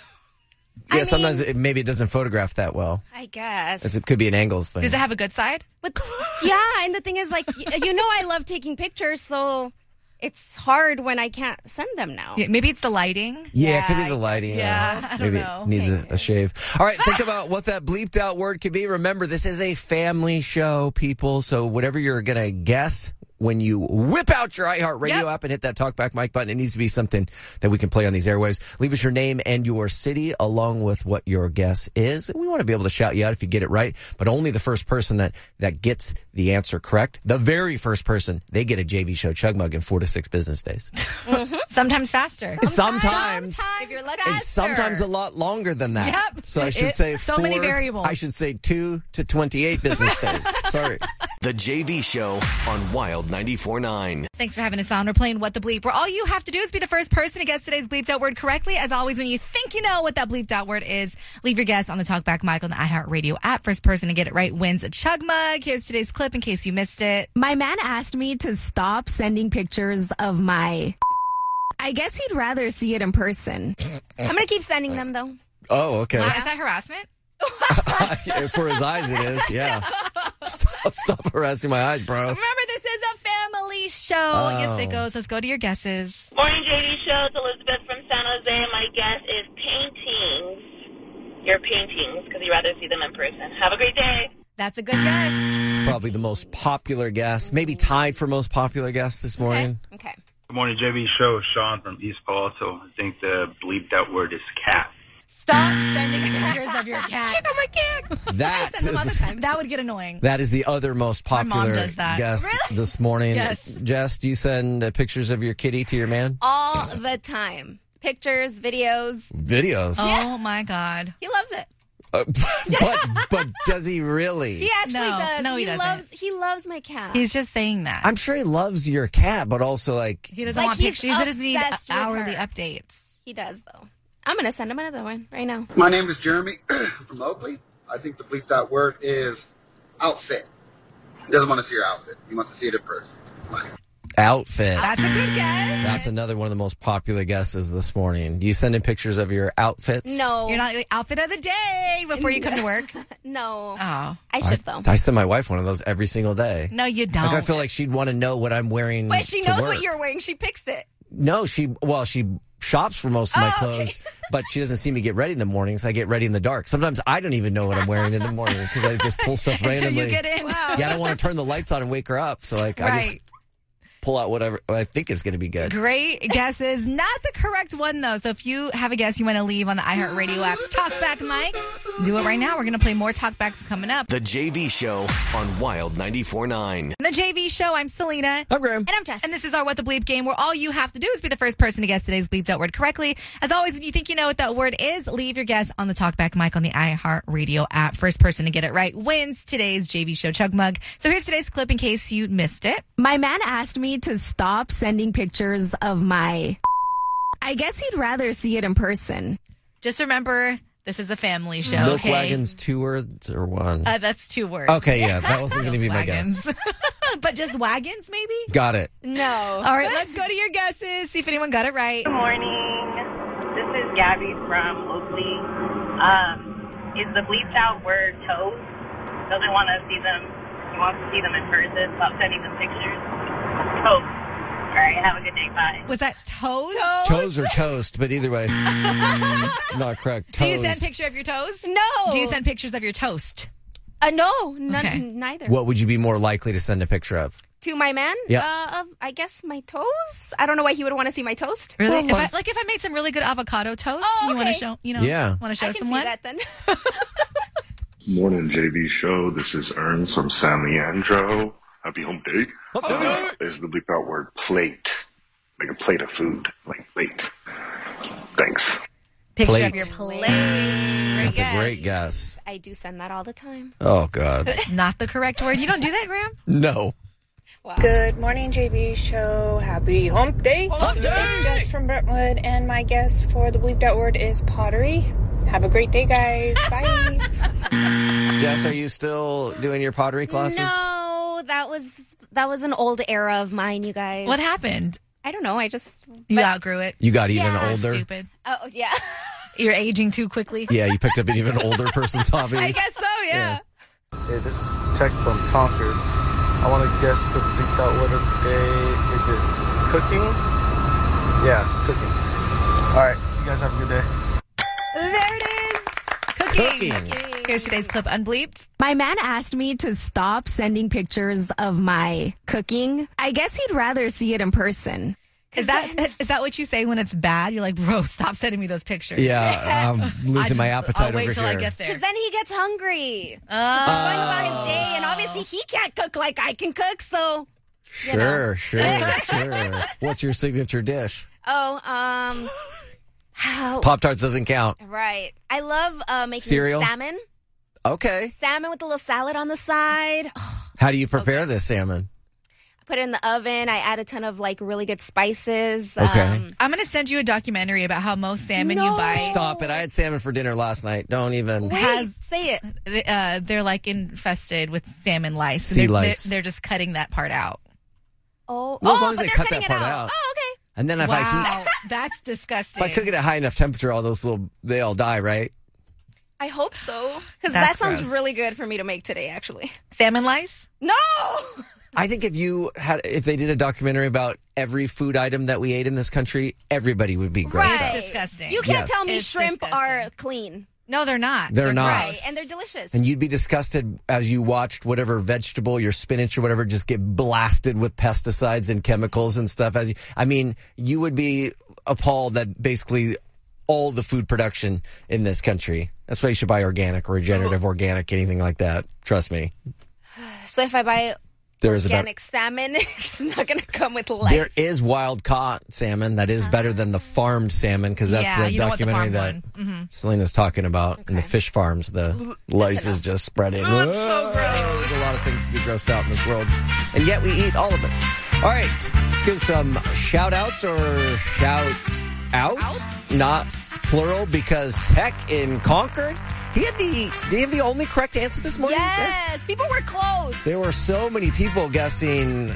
Speaker 3: Yeah, sometimes it, maybe it doesn't photograph that well.
Speaker 5: I guess.
Speaker 3: It's, it could be an angles thing.
Speaker 2: Does it have a good side?
Speaker 5: But yeah, and the thing is, like, y- you know, I love taking pictures, so it's hard when I can't send them now.
Speaker 2: Yeah, maybe it's the lighting.
Speaker 3: Yeah, it could be
Speaker 5: Yeah,
Speaker 3: the
Speaker 5: I
Speaker 3: lighting.
Speaker 2: Yeah,
Speaker 3: uh,
Speaker 2: I don't
Speaker 3: maybe
Speaker 2: know.
Speaker 3: it needs a, a shave. All right, think about what that bleeped out word could be. Remember, this is a family show, people. So whatever you're going to guess when you whip out your iHeart Radio
Speaker 2: Yep.
Speaker 3: app and hit that talkback mic button, it needs to be something that we can play on these airwaves. Leave us your name and your city along with what your guess is. We want to be able to shout you out if you get it right, but only the first person that, that gets the answer correct, the very first person, they get a J V Show Chug Mug in four to six business days.
Speaker 2: Sometimes faster.
Speaker 3: Sometimes.
Speaker 5: If you're lucky.
Speaker 3: And sometimes a lot longer than that.
Speaker 2: Yep.
Speaker 3: So I should
Speaker 2: It-
Speaker 3: say
Speaker 2: so
Speaker 3: four,
Speaker 2: many variables.
Speaker 3: I should say two to twenty-eight business days. Sorry.
Speaker 1: The J V Show on Wild ninety-four point nine.
Speaker 2: Thanks for having us on. We're playing What the Bleep, where all you have to do is be the first person to guess today's bleeped out word correctly. As always, when you think you know what that bleeped out word is, leave your guess on the Talkback mic on the iHeart Radio app. First person to get it right wins a chug mug. Here's today's clip in case you missed it.
Speaker 5: My man asked me to stop sending pictures of my. I guess he'd rather see it in person. I'm going to keep sending them, though.
Speaker 3: Oh, okay.
Speaker 2: Wow, is that harassment?
Speaker 3: For his eyes, it is. Yeah. Stop, stop harassing my eyes, bro.
Speaker 2: Remember, this is a family show.
Speaker 3: Oh.
Speaker 2: Yes, it goes. Let's go to your guesses.
Speaker 9: Morning, J V Show. It's Elizabeth from San Jose. My guess is paintings. Your paintings, because you'd rather see them in person. Have a great day.
Speaker 2: That's a good guess.
Speaker 3: It's probably the most popular guess, maybe tied for most popular guess this morning.
Speaker 5: Okay.
Speaker 10: Good morning, J V Show. Sean from East Palo Alto. I think the bleeped out word is cat.
Speaker 2: Stop sending pictures of your cat.
Speaker 5: Check out my cat.
Speaker 3: That
Speaker 5: Send them all the
Speaker 3: is,
Speaker 5: time.
Speaker 2: That would get annoying.
Speaker 3: that is the other most
Speaker 2: My mom
Speaker 3: popular
Speaker 2: does that.
Speaker 3: guess
Speaker 5: Really?
Speaker 3: this morning.
Speaker 2: Yes.
Speaker 3: Jess, do you send uh, pictures of your kitty to your man?
Speaker 5: All the time. Pictures, videos.
Speaker 3: Videos.
Speaker 2: Oh, my God.
Speaker 5: He loves it.
Speaker 3: Uh, but but does he really?
Speaker 5: He actually
Speaker 2: No,
Speaker 5: does.
Speaker 2: no, he doesn't.
Speaker 5: loves. He loves my cat.
Speaker 2: He's just saying that.
Speaker 3: I'm sure he loves your cat, but also like
Speaker 2: he doesn't
Speaker 5: Like,
Speaker 2: want
Speaker 5: he's
Speaker 2: pictures. He doesn't need
Speaker 5: obsessed with
Speaker 2: hourly
Speaker 5: her.
Speaker 2: updates.
Speaker 5: He does, though. I'm gonna send him another one right now.
Speaker 11: My name is Jeremy from Oakley. I think the bleeped out word is outfit. He doesn't want to see your outfit. He wants to see it in person. Bye.
Speaker 3: Outfit.
Speaker 2: That's a good guess.
Speaker 3: That's another one of the most popular guesses this morning. Do you send in pictures of your outfits?
Speaker 5: No.
Speaker 2: You're not like, outfit of the day before you come to work?
Speaker 5: No.
Speaker 2: Oh.
Speaker 5: I should, though.
Speaker 3: I send my wife one of those every single day.
Speaker 2: No, you don't.
Speaker 3: Like, I feel like she'd want to know what I'm wearing.
Speaker 5: But she
Speaker 3: to
Speaker 5: knows
Speaker 3: work.
Speaker 5: what you're wearing. She picks it.
Speaker 3: No, she, well, she shops for most of my
Speaker 5: Oh,
Speaker 3: clothes,
Speaker 5: okay.
Speaker 3: but she doesn't see me get ready in the mornings. I get ready in the dark. Sometimes I don't even know what I'm wearing in the morning because I just pull stuff
Speaker 2: Until
Speaker 3: randomly.
Speaker 2: you get in. Wow.
Speaker 3: Yeah, I don't want to turn the lights on and wake her up. So, like, I
Speaker 2: Right.
Speaker 3: just pull out whatever I think is going to be good.
Speaker 2: Great guesses. Not the correct one, though. So if you have a guess you want to leave on the iHeartRadio app's Talkback Mike, do it right now. We're going to play more Talkbacks coming up.
Speaker 1: The J V Show on Wild ninety-four point nine.
Speaker 2: The J V Show, I'm Selena.
Speaker 3: I'm Graham.
Speaker 5: And I'm Jess.
Speaker 2: And this is our What the Bleep game, where all you have to do is be the first person to guess today's bleeped out word correctly. As always, if you think you know what that word is, leave your guess on the Talkback Mic on the iHeartRadio app. First person to get it right wins today's J V Show Chug Mug. So here's today's clip in case you missed it.
Speaker 12: My man asked me to stop sending pictures of my... I guess he'd rather see it in person.
Speaker 2: Just remember, this is a family show.
Speaker 3: Milk
Speaker 2: okay?
Speaker 3: wagons, two words or one?
Speaker 2: Uh, that's two words.
Speaker 3: Okay, yeah, that wasn't going to be my
Speaker 2: Wagons.
Speaker 3: guess.
Speaker 2: But just wagons, maybe?
Speaker 3: Got it.
Speaker 5: No.
Speaker 2: All right, let's go to your guesses. See if anyone got it right.
Speaker 9: Good morning. This is Gabby from Oakley. Um, is the bleeped out word toes? Doesn't want to see them. He wants to see them in person. Stop sending them pictures. Toes. All right, have a good day. Bye.
Speaker 2: Was that toes?
Speaker 3: Toes or toast, but either way, not correct.
Speaker 2: Do you
Speaker 3: Toes.
Speaker 2: send a picture of your toes?
Speaker 5: No.
Speaker 2: Do you send pictures of your toast?
Speaker 5: Uh, no, none,
Speaker 2: Okay.
Speaker 5: neither.
Speaker 3: What would you be more likely to send a picture of?
Speaker 5: To my man?
Speaker 3: Yeah.
Speaker 5: Uh, of, I guess my toes? I don't know why he would want to see my toast.
Speaker 2: Really?
Speaker 3: Well,
Speaker 2: if I,
Speaker 3: let's-
Speaker 2: like if I made some really good avocado toast,
Speaker 5: Oh,
Speaker 2: you want to
Speaker 5: okay.
Speaker 2: show, you know,
Speaker 3: Yeah.
Speaker 2: want to show
Speaker 5: I can
Speaker 2: someone?
Speaker 5: see that then.
Speaker 13: Morning, J V Show. This is Ernst from San Leandro. Happy hump day. Uh, is the bleep out word plate. Like a plate of food. Like plate. Thanks.
Speaker 2: Picture
Speaker 3: Plate.
Speaker 2: of your plate. Great
Speaker 3: That's
Speaker 2: guess.
Speaker 3: a great guess.
Speaker 5: I do send that all the time.
Speaker 3: Oh, God.
Speaker 2: It's not the correct word. You don't do that, Graham?
Speaker 3: No.
Speaker 5: Wow.
Speaker 14: Good morning, J B Show. Happy hump day.
Speaker 2: Hump day.
Speaker 14: It's Gus from Brentwood, and my guess for the bleeped out word is pottery. Have a great day, guys. Bye.
Speaker 3: Jess, are you still doing your pottery classes?
Speaker 5: No, that was that was an old era of mine, you guys.
Speaker 2: What happened?
Speaker 5: I don't know. I just
Speaker 2: You
Speaker 5: but-
Speaker 2: outgrew it.
Speaker 3: You got even
Speaker 5: Yeah.
Speaker 3: older?
Speaker 2: Stupid.
Speaker 5: Oh yeah.
Speaker 2: You're aging too quickly.
Speaker 3: Yeah, you picked up an even older person's hobby.
Speaker 2: I guess so, yeah.
Speaker 4: Hey, this is Tech from Concord. I want to guess the bleeped out word of the day. Is it cooking? Yeah, cooking. All right, you guys have a good day.
Speaker 2: There it is. Cooking.
Speaker 3: Cooking.
Speaker 2: Here's today's clip unbleeped.
Speaker 12: My man asked me to stop sending pictures of my cooking. I guess he'd rather see it in person.
Speaker 2: Is that is that what you say when it's bad? You're like, bro, stop sending me those pictures.
Speaker 3: Yeah, I'm
Speaker 2: I
Speaker 3: losing
Speaker 2: just-
Speaker 3: my appetite
Speaker 2: I'll wait
Speaker 3: over
Speaker 2: till
Speaker 3: here.
Speaker 2: I get there.
Speaker 5: Because then he gets hungry.
Speaker 2: Oh.
Speaker 5: Going about his day, and obviously he can't cook like I can cook. So, you know.
Speaker 3: Sure, sure, sure. What's your signature dish?
Speaker 5: oh, um, how?
Speaker 3: Pop Tarts doesn't count.
Speaker 5: Right. I love uh, making
Speaker 3: Cereal?
Speaker 5: salmon.
Speaker 3: Okay.
Speaker 5: Salmon with a little salad on the side.
Speaker 3: How do you prepare this salmon?
Speaker 5: Put it in the oven. I add a ton of like really good spices.
Speaker 3: Okay.
Speaker 5: Um,
Speaker 2: I'm going to send you a documentary about how most salmon you
Speaker 5: No.
Speaker 2: buy
Speaker 3: Stop it. I had salmon for dinner last night. Don't even.
Speaker 5: wait,
Speaker 2: has-
Speaker 5: say it.
Speaker 2: uh, they're like infested with salmon lice.
Speaker 3: Sea
Speaker 2: they're,
Speaker 3: lice.
Speaker 2: They're, they're just cutting that part out.
Speaker 5: Oh,
Speaker 3: Well, as
Speaker 5: oh,
Speaker 3: long as
Speaker 5: but
Speaker 3: they
Speaker 5: they're
Speaker 3: cut
Speaker 5: cutting
Speaker 3: that
Speaker 5: it
Speaker 3: part
Speaker 5: out.
Speaker 3: out.
Speaker 5: Oh, okay.
Speaker 3: And then if I heat,
Speaker 2: Wow, that's disgusting.
Speaker 3: if I cook it at high enough temperature, all those little, they all die, right?
Speaker 5: I hope so. Because
Speaker 2: That's
Speaker 5: that sounds
Speaker 2: gross.
Speaker 5: really good for me to make today, actually.
Speaker 2: Salmon lice?
Speaker 5: No!
Speaker 3: I think if you had, if they did a documentary about every food item that we ate in this country, everybody would be grossed
Speaker 5: Right.
Speaker 3: out.
Speaker 2: It's disgusting.
Speaker 5: You can't
Speaker 3: Yes.
Speaker 5: tell me
Speaker 2: It's
Speaker 5: shrimp
Speaker 2: disgusting.
Speaker 5: are clean.
Speaker 2: No, they're not.
Speaker 3: They're not.
Speaker 5: Right.
Speaker 2: gross.
Speaker 5: And they're delicious.
Speaker 3: And you'd be disgusted as you watched whatever vegetable, your spinach or whatever, just get blasted with pesticides and chemicals and stuff. As you, I mean, you would be appalled that basically all the food production in this country. That's why you should buy organic or regenerative organic, anything like that. Trust me.
Speaker 5: So if I buy
Speaker 3: There is about
Speaker 5: organic salmon, it's not going to come with lice.
Speaker 3: there is wild caught salmon that is better than the farmed salmon because that's
Speaker 2: Yeah,
Speaker 3: the
Speaker 2: you don't want the
Speaker 3: documentary
Speaker 2: farmed
Speaker 3: that
Speaker 2: one. Mhm.
Speaker 3: Selena's talking about. In the fish farms, the lice is just spreading.
Speaker 2: Oh, it's so gross.
Speaker 3: There's a lot of things to be grossed out in this world, and yet we eat all of it. All right, let's give some shout outs or shout out,
Speaker 2: Out?
Speaker 3: not plural, because Tech in Concord, he had the, did he have the only correct answer this morning? Jess?
Speaker 5: Yes, people were close.
Speaker 3: There were so many people guessing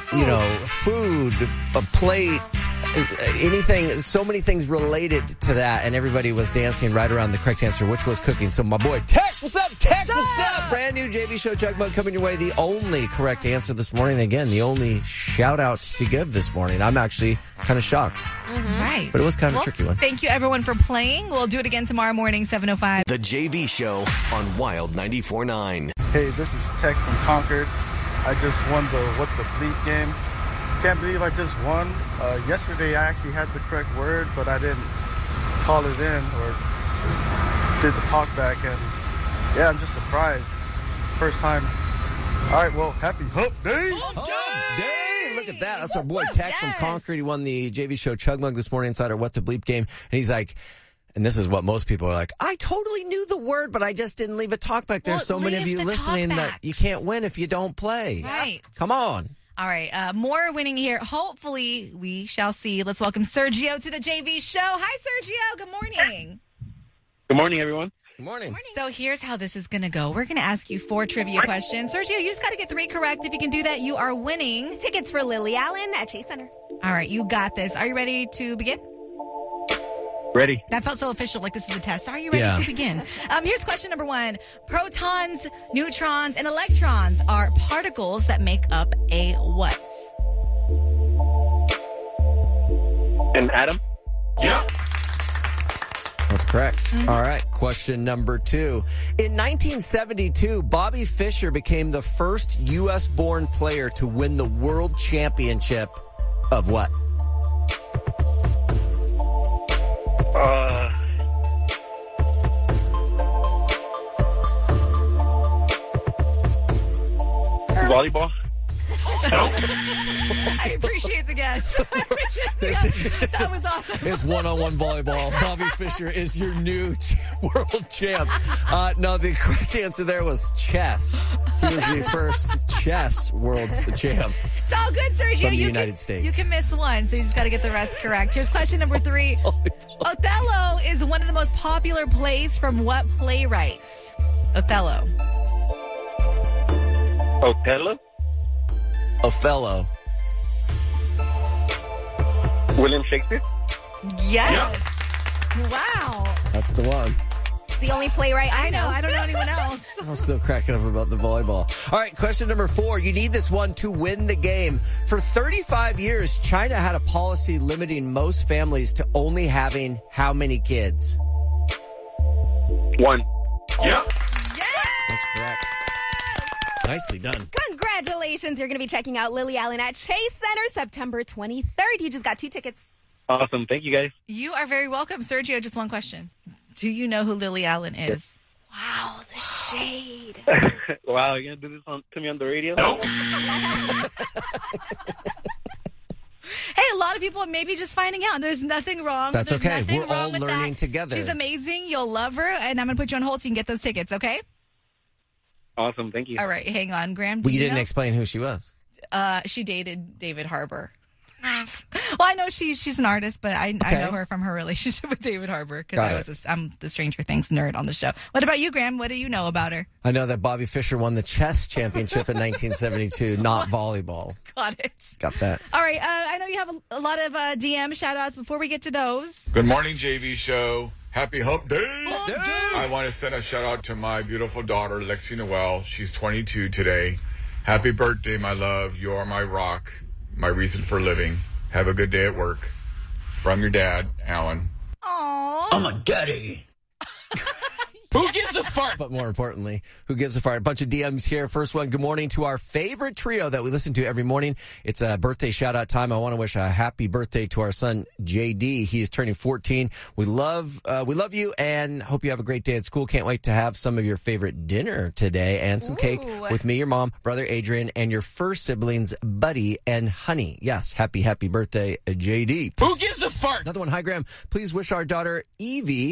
Speaker 3: you know, food, a plate, anything, so many things related to that, and everybody was dancing right around the correct answer, which was cooking. So my boy Tech, what's up? Tech, what's, what's up? up? Brand new J V Show Check Mug coming your way. The only correct answer this morning. Again, the only shout out to give this morning. I'm actually kind of shocked.
Speaker 2: Mm-hmm. Right.
Speaker 3: But it was kind of
Speaker 2: well,
Speaker 3: a tricky one.
Speaker 2: Thank you, everyone, for playing. We'll do it again tomorrow morning, seven oh five.
Speaker 1: The J V Show on Wild ninety-four point nine.
Speaker 4: Hey, this is Tech from Concord. I just won the What the Bleep game. Can't believe I just won. Uh, yesterday, I actually had the correct word, but I didn't call it in or did the talk back. And yeah, I'm just surprised. First time. All right, well, happy Hump Day.
Speaker 3: Hump Day. Look at that. That's our boy Tech yes. from Concord. He won the J V Show Chug Mug this morning inside our What the Bleep game. And he's like, and this is what most people are like, I totally knew the word, but I just didn't leave a talk back. There's well, so many of you listening that you can't win if you don't play.
Speaker 2: Right.
Speaker 3: Come on.
Speaker 2: All right, uh, more winning here. Hopefully, we shall see. Let's welcome Sergio to the J V Show. Hi, Sergio. Good morning.
Speaker 15: Good morning, everyone.
Speaker 3: Good morning.
Speaker 2: So here's how this is going to go. We're going to ask you four trivia questions. Sergio, you just got to get three correct. If you can do that, you are winning
Speaker 5: tickets for Lily Allen at Chase Center.
Speaker 2: All right, you got this. Are you ready to begin?
Speaker 15: Ready.
Speaker 2: That felt so official, like this is a test. Are you ready
Speaker 3: yeah.
Speaker 2: to begin? Um, here's question number one. Protons, neutrons, and electrons are particles that make up a what?
Speaker 15: An atom?
Speaker 3: Yeah. That's correct. Mm-hmm. All right. Question number two. In nineteen seventy-two, Bobby Fischer became the first U S born player to win the world championship of what?
Speaker 15: Uh, volleyball?
Speaker 2: I appreciate the guess. I appreciate the guess. That was awesome.
Speaker 3: It's one-on-one volleyball. Bobby Fischer is your new world champ. Uh, no, the correct answer there was chess. He was the first chess world champ.
Speaker 2: It's all good, Sergio.
Speaker 3: From the
Speaker 2: you
Speaker 3: United
Speaker 2: can,
Speaker 3: States.
Speaker 2: You can miss one, so you just got to get the rest correct. Here's question number three. Othello is one of the most popular plays from what playwright? Othello.
Speaker 15: Othello?
Speaker 3: Othello.
Speaker 15: William Shakespeare?
Speaker 2: Yes. Yep. Wow.
Speaker 3: That's the one.
Speaker 5: The only playwright I,
Speaker 2: I know.
Speaker 5: know.
Speaker 2: I don't know anyone else.
Speaker 3: I'm still cracking up about the volleyball. All right, question number four. You need this one to win the game. For thirty-five years, China had a policy limiting most families to only having how many kids?
Speaker 15: One.
Speaker 3: Yep. Yeah. That's correct. Nicely done.
Speaker 5: Congratulations. You're going to be checking out Lily Allen at Chase Center September twenty-third. You just got two tickets.
Speaker 15: Awesome. Thank you, guys.
Speaker 2: You are very welcome. Sergio, just one question. Do you know who Lily Allen is?
Speaker 15: Yes.
Speaker 5: Wow, the shade.
Speaker 15: Wow, you're going to do this on, to me on the radio?
Speaker 2: Nope. Hey, a lot of people are maybe just finding out. There's nothing wrong.
Speaker 3: That's
Speaker 2: There's
Speaker 3: okay.
Speaker 2: We're
Speaker 3: wrong all learning
Speaker 2: that.
Speaker 3: together.
Speaker 2: She's amazing. You'll love her. And I'm going to put you on hold so you can get those tickets, okay?
Speaker 15: Awesome. Thank you.
Speaker 2: All right. Hang on, Graham.
Speaker 3: Well, you,
Speaker 2: you
Speaker 3: didn't
Speaker 2: know?
Speaker 3: explain who she was.
Speaker 2: Uh, she dated David Harbour. Well, I know she's she's an artist, but I, okay. I know her from her relationship with David Harbour because I was a, I'm the Stranger Things nerd on the show. What about you, Graham? What do you know about her?
Speaker 3: I know that Bobby Fischer won the chess championship in nineteen seventy-two, not volleyball.
Speaker 2: Got it.
Speaker 3: Got that.
Speaker 2: All right. Uh, I know you have a, a lot of uh, D M shout outs. Before we get to those.
Speaker 16: Good morning, J V Show. Happy Hump Day.
Speaker 2: Hump Day.
Speaker 16: I want to send a shout out to my beautiful daughter, Lexi Noel. She's twenty-two today. Happy birthday, my love. You are my rock, my reason for living. Have a good day at work. From your dad, Alan.
Speaker 2: Aww.
Speaker 17: I'm a daddy.
Speaker 3: Who gives a fart? But more importantly, who gives a fart? A bunch of D Ms here. First one, good morning to our favorite trio that we listen to every morning. It's a birthday shout-out time. I want to wish a happy birthday to our son, J D. He is turning fourteen. We love uh, we love you and hope you have a great day at school. Can't wait to have some of your favorite dinner today and some Ooh. cake with me, your mom, brother Adrian, and your first siblings, Buddy and Honey. Yes, happy, happy birthday, J D.
Speaker 17: Who gives a fart?
Speaker 3: Another one. Hi, Graham. Please wish our daughter, Evie,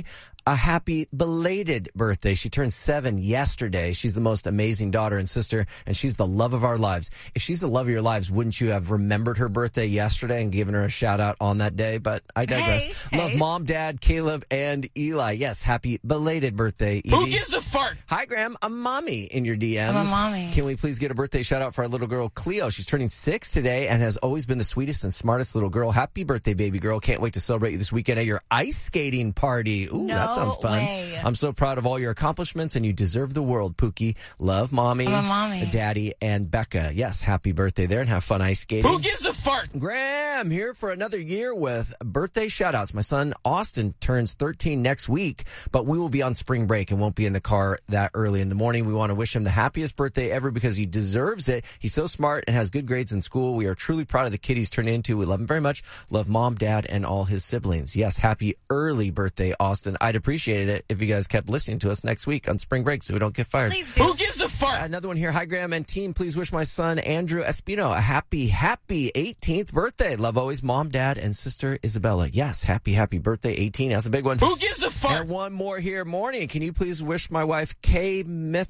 Speaker 3: a happy belated birthday. She turned seven yesterday. She's the most amazing daughter and sister, and she's the love of our lives. If she's the love of your lives, wouldn't you have remembered her birthday yesterday and given her a shout out on that day? But I digress.
Speaker 2: Hey,
Speaker 3: love
Speaker 2: hey.
Speaker 3: Mom, Dad, Caleb, and Eli. Yes, happy belated birthday, Evie.
Speaker 17: Who gives a fart?
Speaker 3: Hi, Graham. A mommy in your D Ms.
Speaker 2: I'm a mommy.
Speaker 3: Can we please get a birthday shout out for our little girl, Cleo? She's turning six today and has always been the sweetest and smartest little girl. Happy birthday, baby girl. Can't wait to celebrate you this weekend at your ice skating party. Ooh,
Speaker 2: No
Speaker 3: that sounds fun.
Speaker 2: way.
Speaker 3: I'm so proud of all your accomplishments, and you deserve the world, Pookie. Love, Mommy,
Speaker 2: I'm a mommy.
Speaker 3: Daddy, and Becca. Yes, happy birthday there, and have fun ice skating.
Speaker 17: Who gives a fart?
Speaker 3: Graham here for another year with birthday shout-outs. My son Austin turns thirteen next week, but we will be on spring break and won't be in the car that early in the morning. We want to wish him the happiest birthday ever because he deserves it. He's so smart and has good grades in school. We are truly proud of the kid he's turned into. We love him very much. Love Mom, Dad, and all his siblings. Yes, happy early birthday, Austin. I'd appreciate it if you guys kept listening to us next week on spring break so we don't get fired.
Speaker 2: Please do.
Speaker 17: Who gives a fart?
Speaker 3: Another one here. Hi, Graham and team. Please wish my son, Andrew Espino, a happy, happy eighteenth birthday. Love always, Mom, Dad, and sister Isabella. Yes, happy, happy birthday, eighteen. That's a big one.
Speaker 17: Who gives a fart?
Speaker 3: And one more here. Morning. Can you please wish my wife, Kay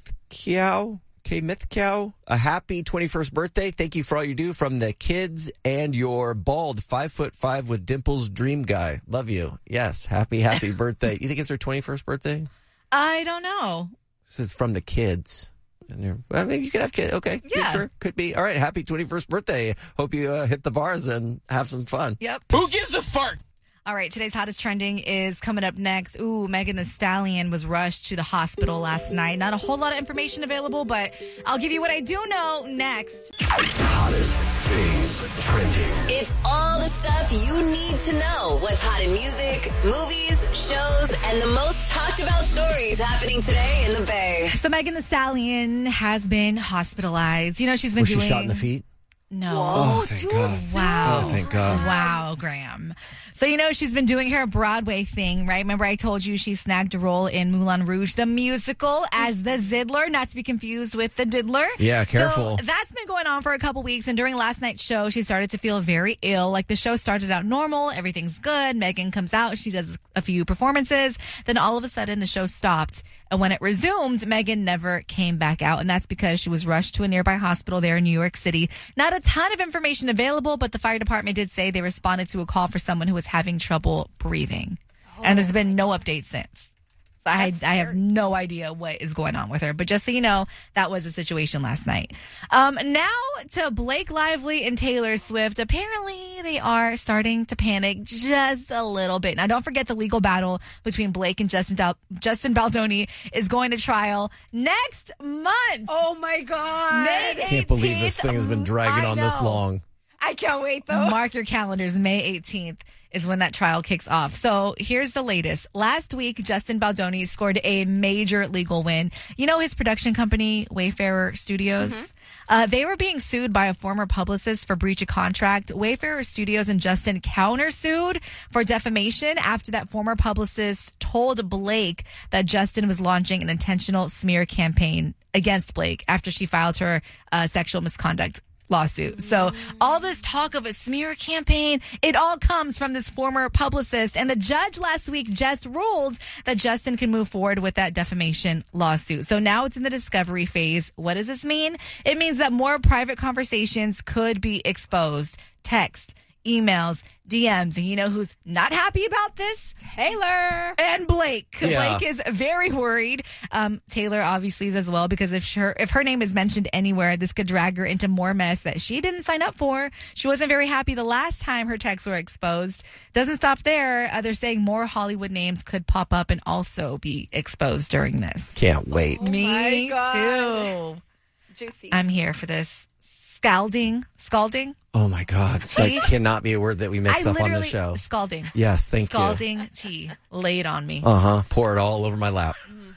Speaker 3: Mithkow, Kay Mithkow, a happy twenty-first birthday? Thank you for all you do from the kids and your bald five foot five with dimples dream guy. Love you. Yes, happy, happy birthday. You think it's her twenty-first birthday?
Speaker 2: I don't know.
Speaker 3: So it's from the kids. And you're, well, maybe you could have kids. Okay.
Speaker 2: Yeah.
Speaker 3: Sure. Could be. All right. Happy twenty-first birthday. Hope you uh, hit the bars and have some fun.
Speaker 2: Yep.
Speaker 17: Who gives a fart?
Speaker 2: All right, today's hottest trending is coming up next. Ooh, Megan Thee Stallion was rushed to the hospital last night. Not a whole lot of information available, but I'll give you what I do know next.
Speaker 1: Hottest things trending.
Speaker 8: It's all the stuff you need to know. What's hot in music, movies, shows, and the most talked about stories happening today in the Bay.
Speaker 2: So Megan Thee Stallion has been hospitalized. You know, she's been
Speaker 3: Was
Speaker 2: doing...
Speaker 3: she shot in the feet?
Speaker 2: No.
Speaker 3: Oh, thank God.
Speaker 2: Wow.
Speaker 3: Oh, thank God.
Speaker 2: Wow, Graham. So, you know, she's been doing her Broadway thing, right? Remember I told you she snagged a role in Moulin Rouge, the musical, as the Ziddler, not to be confused with the Diddler.
Speaker 3: Yeah, careful.
Speaker 2: So that's been going on for a couple weeks. And during last night's show, she started to feel very ill. Like the show started out normal. Everything's good. Megan comes out. She does a few performances. Then all of a sudden the show stopped. And when it resumed, Megan never came back out. And that's because she was rushed to a nearby hospital there in New York City. Not a ton of information available, but the fire department did say they responded to a call for someone who was having trouble breathing. Oh. And there's been no update since. So I, I have no idea what is going on with her. But just so you know, that was the situation last night. Um, now to Blake Lively and Taylor Swift. Apparently, they are starting to panic just a little bit. Now, don't forget the legal battle between Blake and Justin, Dal- Justin Baldoni is going to trial next month.
Speaker 5: Oh, my God.
Speaker 2: May
Speaker 3: I can't believe this thing has been dragging
Speaker 2: I
Speaker 3: on this
Speaker 2: know.
Speaker 3: long.
Speaker 5: I can't wait, though.
Speaker 2: Mark your calendars. May eighteenth is when that trial kicks off. So here's the latest. Last week, Justin Baldoni scored a major legal win. You know his production company, Wayfarer Studios? Mm-hmm. Uh, they were being sued by a former publicist for breach of contract. Wayfarer Studios and Justin countersued for defamation after that former publicist told Blake that Justin was launching an intentional smear campaign against Blake after she filed her uh, sexual misconduct lawsuit. So all this talk of a smear campaign, it all comes from this former publicist. And the judge last week just ruled that Justin can move forward with that defamation lawsuit. So now it's in the discovery phase. What does this mean? It means that more private conversations could be exposed. Text, emails, D Ms. And you know who's not happy about this?
Speaker 5: Taylor.
Speaker 2: And Blake.
Speaker 3: Yeah.
Speaker 2: Blake is very worried. Um, Taylor obviously is as well, because if her, if her name is mentioned anywhere, this could drag her into more mess that she didn't sign up for. She wasn't very happy the last time her texts were exposed. Doesn't stop there. Uh, they're saying more Hollywood names could pop up and also be exposed during this.
Speaker 3: Can't wait.
Speaker 5: Oh
Speaker 2: Me
Speaker 5: my God.
Speaker 2: too.
Speaker 5: Juicy.
Speaker 2: I'm here for this. Scalding. Scalding?
Speaker 3: Oh, my God.
Speaker 2: Tea?
Speaker 3: That cannot be a word that we mix
Speaker 2: I
Speaker 3: up on the
Speaker 2: literally-
Speaker 3: show.
Speaker 2: Scalding.
Speaker 3: Yes, thank
Speaker 2: Scalding
Speaker 3: you.
Speaker 2: tea. Lay it on me.
Speaker 3: Uh-huh. Pour it all over my lap.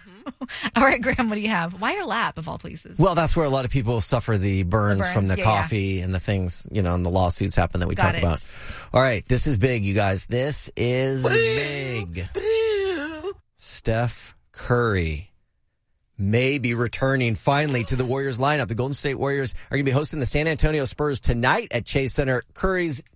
Speaker 2: All right, Graham, what do you have? Why your lap, of all places?
Speaker 3: Well, that's where a lot of people suffer the burns,
Speaker 2: The burns,
Speaker 3: from the
Speaker 2: yeah,
Speaker 3: coffee and the things, you know, and the lawsuits happen that we
Speaker 2: Got
Speaker 3: talk
Speaker 2: it.
Speaker 3: about. All right, this is big, you guys. This is big. Steph Curry may be returning finally to the Warriors lineup. The Golden State Warriors are going to be hosting the San Antonio Spurs tonight at Chase Center. Curry's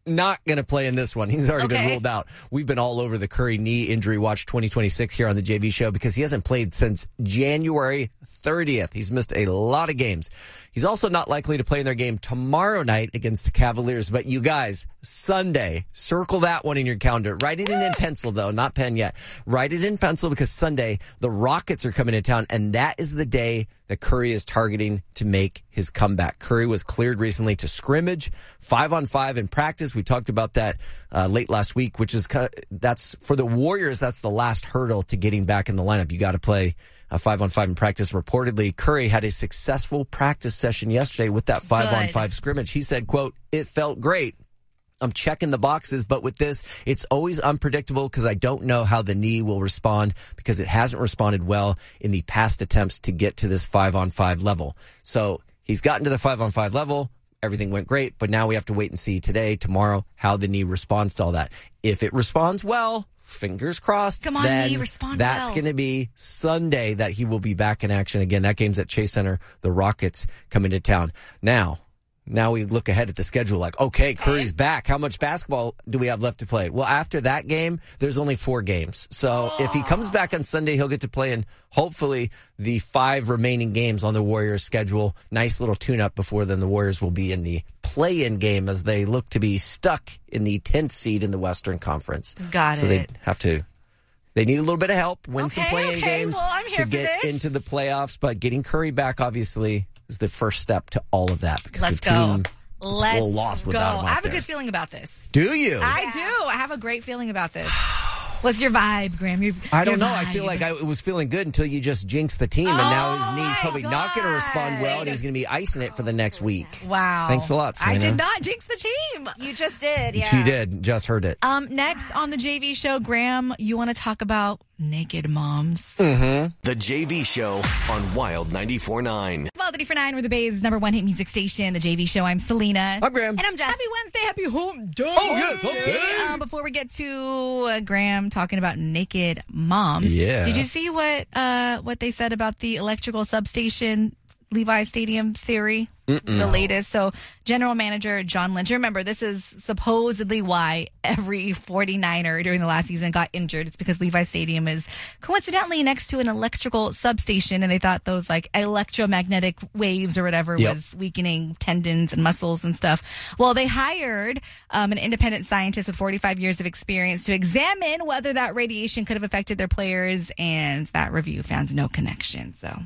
Speaker 3: not going to play in this one. He's already
Speaker 2: Okay.
Speaker 3: been ruled out. We've been all over the Curry knee injury watch twenty twenty-six here on the J V show because he hasn't played since January thirtieth. He's missed a lot of games. He's also not likely to play in their game tomorrow night against the Cavaliers. But you guys, Sunday, circle that one in your calendar. Write it in, in pencil, though, not pen yet. Write it in pencil because Sunday, the Rockets are coming to town, and that is the day that Curry is targeting to make his comeback. Curry was cleared recently to scrimmage, five on five in practice. We talked about that uh, late last week, which is kind of, that's for the Warriors, that's the last hurdle to getting back in the lineup. You got to play a five on five in practice. Reportedly, Curry had a successful practice session yesterday with that five on five scrimmage. He said, quote, "It felt great. I'm checking the boxes, but with this, it's always unpredictable because I don't know how the knee will respond because it hasn't responded well in the past attempts to get to this five on five level." So he's gotten to the five on five level. Everything went great, but now we have to wait and see today, tomorrow, how the knee responds to all that. If it responds well, fingers crossed.
Speaker 2: Come on,
Speaker 3: then
Speaker 2: knee, respond
Speaker 3: that's
Speaker 2: well.
Speaker 3: going to be Sunday that he will be back in action again. That game's at Chase Center. The Rockets come into town. Now, now we look ahead at the schedule like, okay, Curry's back. How much basketball do we have left to play? Well, after that game, there's only four games. So if he comes back on Sunday, he'll get to play in hopefully the five remaining games on the Warriors schedule. Nice little tune-up before then the Warriors will be in the play-in game as they look to be stuck in the tenth seed in the Western Conference.
Speaker 2: Got
Speaker 3: so
Speaker 2: it.
Speaker 3: they have to, they need a little bit of help, win some
Speaker 2: Okay,
Speaker 3: play-in
Speaker 2: okay.
Speaker 3: games
Speaker 2: Well, I'm here
Speaker 3: to
Speaker 2: for
Speaker 3: get
Speaker 2: this.
Speaker 3: into the playoffs. But getting Curry back, obviously, is the first step to all of that because
Speaker 2: Let's
Speaker 3: the
Speaker 2: go.
Speaker 3: team is a
Speaker 2: Let's
Speaker 3: little lost
Speaker 2: go.
Speaker 3: without him
Speaker 2: I
Speaker 3: out
Speaker 2: have a
Speaker 3: there.
Speaker 2: good feeling about this.
Speaker 3: Do you?
Speaker 2: I do. I have a great feeling about this. What's your vibe, Graham? Your,
Speaker 3: I don't
Speaker 2: your
Speaker 3: know. I feel
Speaker 2: vibe.
Speaker 3: like I was feeling good until you just jinxed the team, and now his knee's probably not going to respond well, and he's going to be icing it for the next week.
Speaker 2: Wow.
Speaker 3: Thanks a lot,
Speaker 2: I
Speaker 3: Selena.
Speaker 2: did not jinx the team.
Speaker 5: You just did, yeah.
Speaker 3: She did. Just heard it.
Speaker 2: Um, next on the J V show, Graham, you want to talk about naked moms.
Speaker 3: Mm-hmm.
Speaker 1: The J V Show on Wild ninety-four point nine.
Speaker 2: Well, the D for nine, we're the Bay's number one hit music station, the J V show. I'm Selena.
Speaker 3: I'm Graham.
Speaker 2: And I'm Jess. Happy Wednesday. Happy home day.
Speaker 3: Oh, yes, hump day.
Speaker 2: Um, before we get to uh, Graham talking about naked moms,
Speaker 3: Yeah.
Speaker 2: did you see what uh, what they said about the electrical substation Levi Stadium theory?
Speaker 3: Mm-mm.
Speaker 2: The latest. So general manager John Lynch, remember this is supposedly why every forty-niner during the last season got injured. It's because Levi Stadium is coincidentally next to an electrical substation, and they thought those like electromagnetic waves or whatever
Speaker 3: Yep.
Speaker 2: was weakening tendons and muscles and stuff. Well, they hired um, an independent scientist with forty-five years of experience to examine whether that radiation could have affected their players, and that review found no connection. So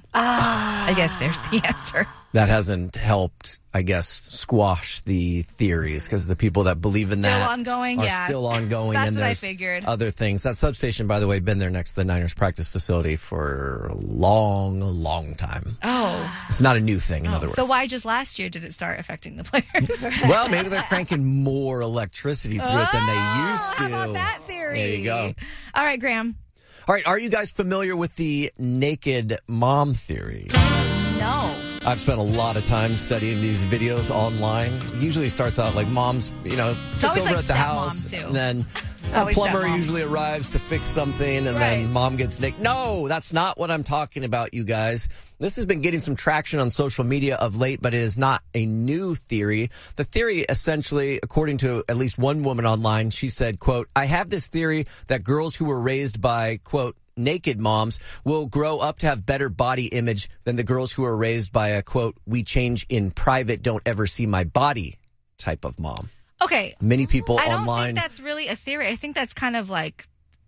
Speaker 2: I guess there's the answer.
Speaker 3: That hasn't helped, I guess, squash the theories because the people that believe in
Speaker 2: Still
Speaker 3: that
Speaker 2: ongoing?
Speaker 3: are
Speaker 2: Yeah.
Speaker 3: still ongoing.
Speaker 2: That's
Speaker 3: and
Speaker 2: what I
Speaker 3: there's
Speaker 2: figured.
Speaker 3: other things. That substation, by the way, been there next to the Niners practice facility for a long, long time.
Speaker 2: Oh.
Speaker 3: It's not a new thing, in other words.
Speaker 2: So why just last year did it start affecting the players?
Speaker 3: Well, maybe they're cranking more electricity through it than they used to.
Speaker 2: How about that theory?
Speaker 3: There you go.
Speaker 2: All right, Graham.
Speaker 3: All right, are you guys familiar with the naked mom theory?
Speaker 2: No.
Speaker 3: I've spent a lot of time studying these videos online. It usually starts out like mom's, you know,
Speaker 2: It's
Speaker 3: just
Speaker 2: always
Speaker 3: over
Speaker 2: like
Speaker 3: at the
Speaker 2: stepmom,
Speaker 3: house.
Speaker 2: too.
Speaker 3: And then a
Speaker 2: Always
Speaker 3: plumber
Speaker 2: stepmom.
Speaker 3: usually arrives to fix something and
Speaker 2: Right.
Speaker 3: then mom gets naked. No, that's not what I'm talking about, you guys. This has been getting some traction on social media of late, but it is not a new theory. The theory essentially, according to at least one woman online, she said, quote, "I have this theory that girls who were raised by, quote, naked moms will grow up to have better body image than the girls who are raised by a, quote, we change in private, don't ever see my body type of mom."
Speaker 2: Okay.
Speaker 3: Many people
Speaker 2: I don't
Speaker 3: online.
Speaker 2: think that's really a theory. I think that's kind of like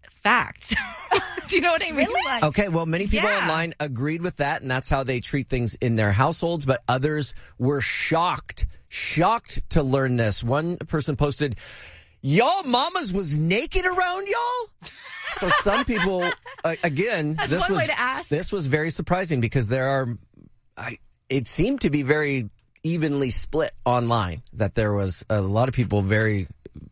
Speaker 2: fact. Do you know what I mean?
Speaker 5: Really?
Speaker 2: Like,
Speaker 3: Okay, well, many people
Speaker 2: Yeah.
Speaker 3: online agreed with that, and that's how they treat things in their households, but others were shocked, shocked to learn this. One person posted, "Y'all mamas was naked around y'all?" So some people, uh, again,
Speaker 2: That's
Speaker 3: this
Speaker 2: one
Speaker 3: was
Speaker 2: way to ask.
Speaker 3: this was very surprising because there are, I, it seemed to be very evenly split online, that there was a lot of people very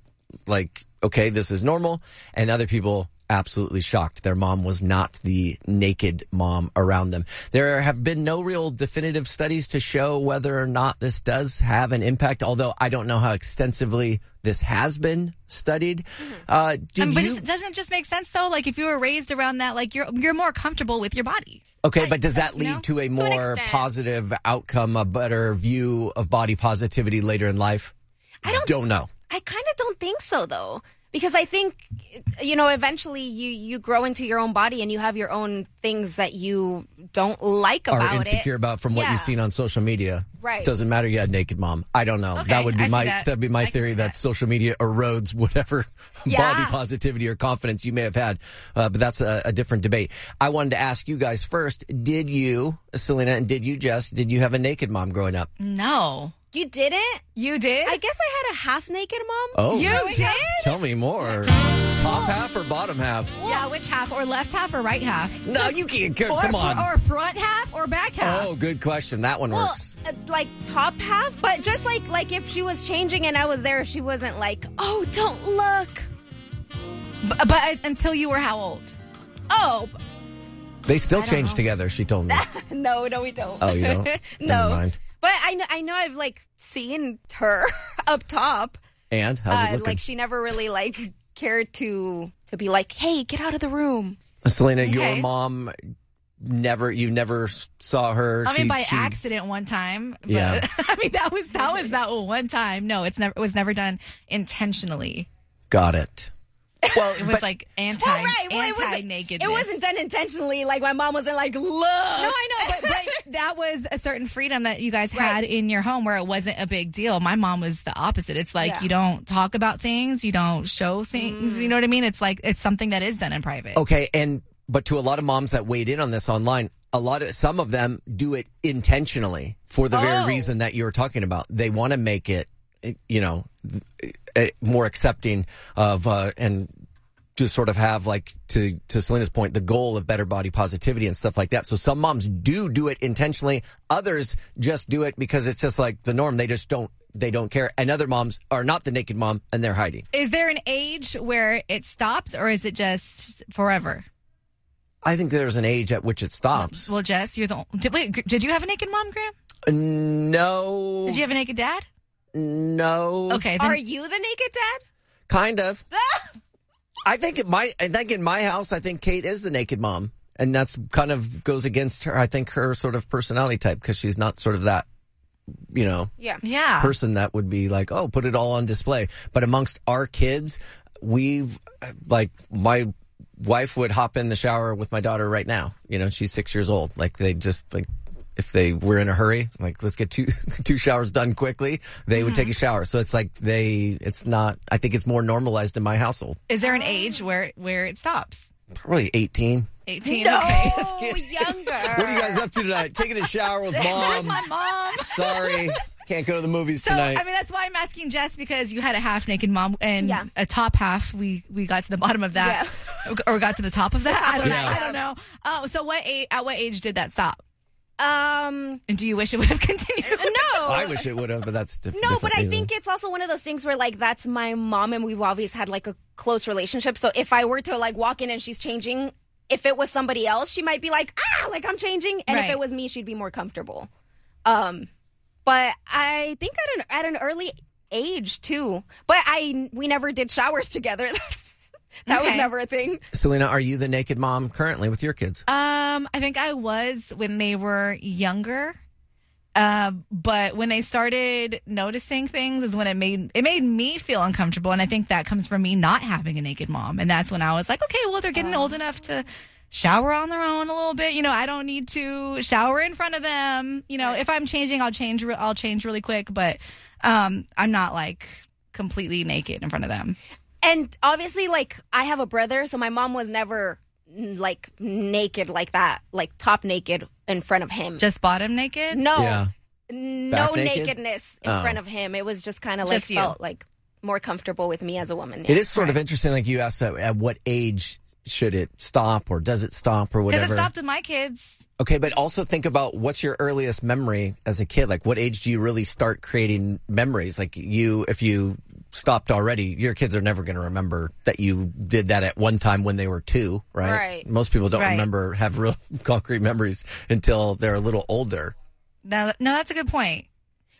Speaker 3: like, okay, this is normal, and other people absolutely shocked their mom was not the naked mom around them. There have been no real definitive studies to show whether or not this does have an impact, although I don't know how extensively this has been studied. Uh, did
Speaker 2: Um, but
Speaker 3: you...
Speaker 2: it's- doesn't it just make sense though? Like if you were raised around that, like you're you're more comfortable with your body.
Speaker 3: Okay, but does that
Speaker 2: you
Speaker 3: lead
Speaker 2: know?
Speaker 3: to a
Speaker 2: To an
Speaker 3: more
Speaker 2: extent.
Speaker 3: positive outcome, a better view of body positivity later in life?
Speaker 2: I don't
Speaker 3: Don't know.
Speaker 5: I kind of don't think so, though. Because I think, you know, eventually you, you grow into your own body and you have your own things that you don't like about
Speaker 3: Are insecure
Speaker 5: it.
Speaker 3: about from what
Speaker 5: Yeah.
Speaker 3: you've seen on social media.
Speaker 5: Right.
Speaker 3: Doesn't matter. You had naked mom. I don't know.
Speaker 5: Okay,
Speaker 3: that would be
Speaker 5: I see
Speaker 3: my
Speaker 5: that.
Speaker 3: that'd be my theory that. that social media erodes whatever
Speaker 5: Yeah.
Speaker 3: body positivity or confidence you may have had. Uh, but that's a, a different debate. I wanted to ask you guys first. Did you, Selena, and did you, Jess, did you have a naked mom growing up?
Speaker 2: No.
Speaker 5: You didn't?
Speaker 2: You did?
Speaker 5: I guess I had a half naked mom.
Speaker 3: Oh.
Speaker 2: You did?
Speaker 3: Tell me more. Top half or bottom half?
Speaker 2: Yeah, which half? Or left half or right half?
Speaker 3: No, you can't. Come
Speaker 2: or,
Speaker 3: on.
Speaker 2: Or front half or back half?
Speaker 3: Oh, good question. That one
Speaker 5: Well,
Speaker 3: works.
Speaker 5: uh, like top half, but just like like if she was changing and I was there, she wasn't like, oh, don't look.
Speaker 2: But, but until you were how old?
Speaker 5: Oh,
Speaker 3: They still
Speaker 5: I don't
Speaker 3: change
Speaker 5: know.
Speaker 3: together, she told me.
Speaker 5: no, no, we don't.
Speaker 3: Oh, you don't?
Speaker 5: No.
Speaker 3: Never mind.
Speaker 5: But I know, I know I've like seen her up top.
Speaker 3: And how's it
Speaker 5: Uh,
Speaker 3: looking?
Speaker 5: like she never really like cared to to be like, hey, get out of the room.
Speaker 3: Selena,
Speaker 2: Okay.
Speaker 3: your mom never, you never s- saw her.
Speaker 2: I mean,
Speaker 3: She-
Speaker 2: by
Speaker 3: she-
Speaker 2: accident one time. But,
Speaker 3: Yeah.
Speaker 2: I mean, that was that was that one time. No, it's never. It was never done intentionally.
Speaker 3: Got it. Well,
Speaker 2: It was like anti
Speaker 5: Well, right. Well, it wasn't,
Speaker 2: anti-nakedness.
Speaker 5: it wasn't done intentionally. Like my mom wasn't like, look.
Speaker 2: No, I know, but, but that was a certain freedom that you guys had
Speaker 5: Right.
Speaker 2: in your home where it wasn't a big deal. My mom was the opposite. It's like
Speaker 5: Yeah.
Speaker 2: you don't talk about things, you don't show things.
Speaker 5: Mm.
Speaker 2: You know what I mean? It's like it's something that is done in private.
Speaker 3: Okay, and but to a lot of moms that weighed in on this online, a lot of some of them do it intentionally for the
Speaker 5: Oh.
Speaker 3: very reason that you were talking about. They want to make it, you know, eh, more accepting of uh, and to sort of have like to to Selena's point, the goal of better body positivity and stuff like that. So some moms do do it intentionally. Others just do it because it's just like the norm. They just don't they don't care. And other moms are not the naked mom and they're hiding.
Speaker 2: Is there an age where it stops, or is it just forever?
Speaker 3: I think there's an age at which it stops.
Speaker 2: Well, Jess, you're the did, wait. Did you have a naked mom, Graham?
Speaker 3: No.
Speaker 2: Did you have a naked dad?
Speaker 3: No.
Speaker 2: Okay. Then,
Speaker 5: Are you the naked dad?
Speaker 3: Kind of. I think it might. I think in my house, I think Kate is the naked mom, and that's kind of goes against her. I think her sort of personality type because she's not sort of that, you know,
Speaker 5: Yeah.
Speaker 2: yeah.
Speaker 3: person that would be like, oh, put it all on display. But amongst our kids, we've like my wife would hop in the shower with my daughter right now. You know, she's six years old. Like they just like. If they were in a hurry, like let's get two two showers done quickly, they would take a shower. So it's like they, it's not. I think it's more normalized in my household.
Speaker 2: Is there an age where where it stops?
Speaker 3: Probably eighteen.
Speaker 2: eighteen.
Speaker 5: No,
Speaker 2: Okay.
Speaker 5: younger.
Speaker 3: What are you guys up to tonight? Taking a shower with mom.
Speaker 2: My mom.
Speaker 3: Sorry, can't go to the movies
Speaker 2: So,
Speaker 3: tonight.
Speaker 2: I mean, that's why I'm asking Jess, because you had a half naked mom and
Speaker 5: Yeah.
Speaker 2: a top half. We we got to the bottom of that, or got to the top of that. I don't
Speaker 3: Yeah.
Speaker 2: know. I don't know. Oh, so what age, at what age did that stop?
Speaker 5: Um,
Speaker 2: And do you wish it would have continued?
Speaker 5: no.
Speaker 3: I wish it would have, but that's diff-
Speaker 5: No,
Speaker 3: different
Speaker 5: but I
Speaker 3: reason.
Speaker 5: think it's also one of those things where like that's my mom and we've always had like a close relationship. So if I were to like walk in and she's changing, if it was somebody else, she might be like, ah, like I'm changing. And if
Speaker 2: Right.
Speaker 5: it was me, she'd be more comfortable. Um, but I think at an at an early age too. But I we never did showers together. That's, that was
Speaker 2: Okay.
Speaker 5: never a thing.
Speaker 3: Selena, are you the naked mom currently with your kids?
Speaker 2: Um, I think I was when they were younger. Uh, but when they started noticing things is when it made it made me feel uncomfortable, and I think that comes from me not having a naked mom, and that's when I was like, okay, well, they're getting old enough to shower on their own a little bit. You know, I don't need to shower in front of them. You know, if I'm changing, I'll change. re- I'll change really quick, but um, I'm not like completely naked in front of them.
Speaker 5: And obviously, like, I have a brother, so my mom was never, n- like, naked like that, like, top naked in front of him.
Speaker 2: Just bottom naked?
Speaker 5: No.
Speaker 3: Yeah.
Speaker 5: No
Speaker 3: Back naked?
Speaker 5: nakedness in
Speaker 3: Oh.
Speaker 5: front of him. It was just kind of, like,
Speaker 2: Just you.
Speaker 5: felt, like, more comfortable with me as a woman.
Speaker 3: It is sort of interesting, like you asked, at, at what age should it stop, or does it stop, or
Speaker 2: Because
Speaker 3: whatever?
Speaker 2: it stopped with my kids.
Speaker 3: Okay, but also think about what's your earliest memory as a kid? Like, what age do you really start creating memories? Like, you, if you stopped already, your kids are never going to remember that you did that at one time when they were two, right?
Speaker 5: Right.
Speaker 3: Most people don't
Speaker 2: Right.
Speaker 3: remember, have real concrete memories until they're a little older.
Speaker 2: No, no, that's a good point.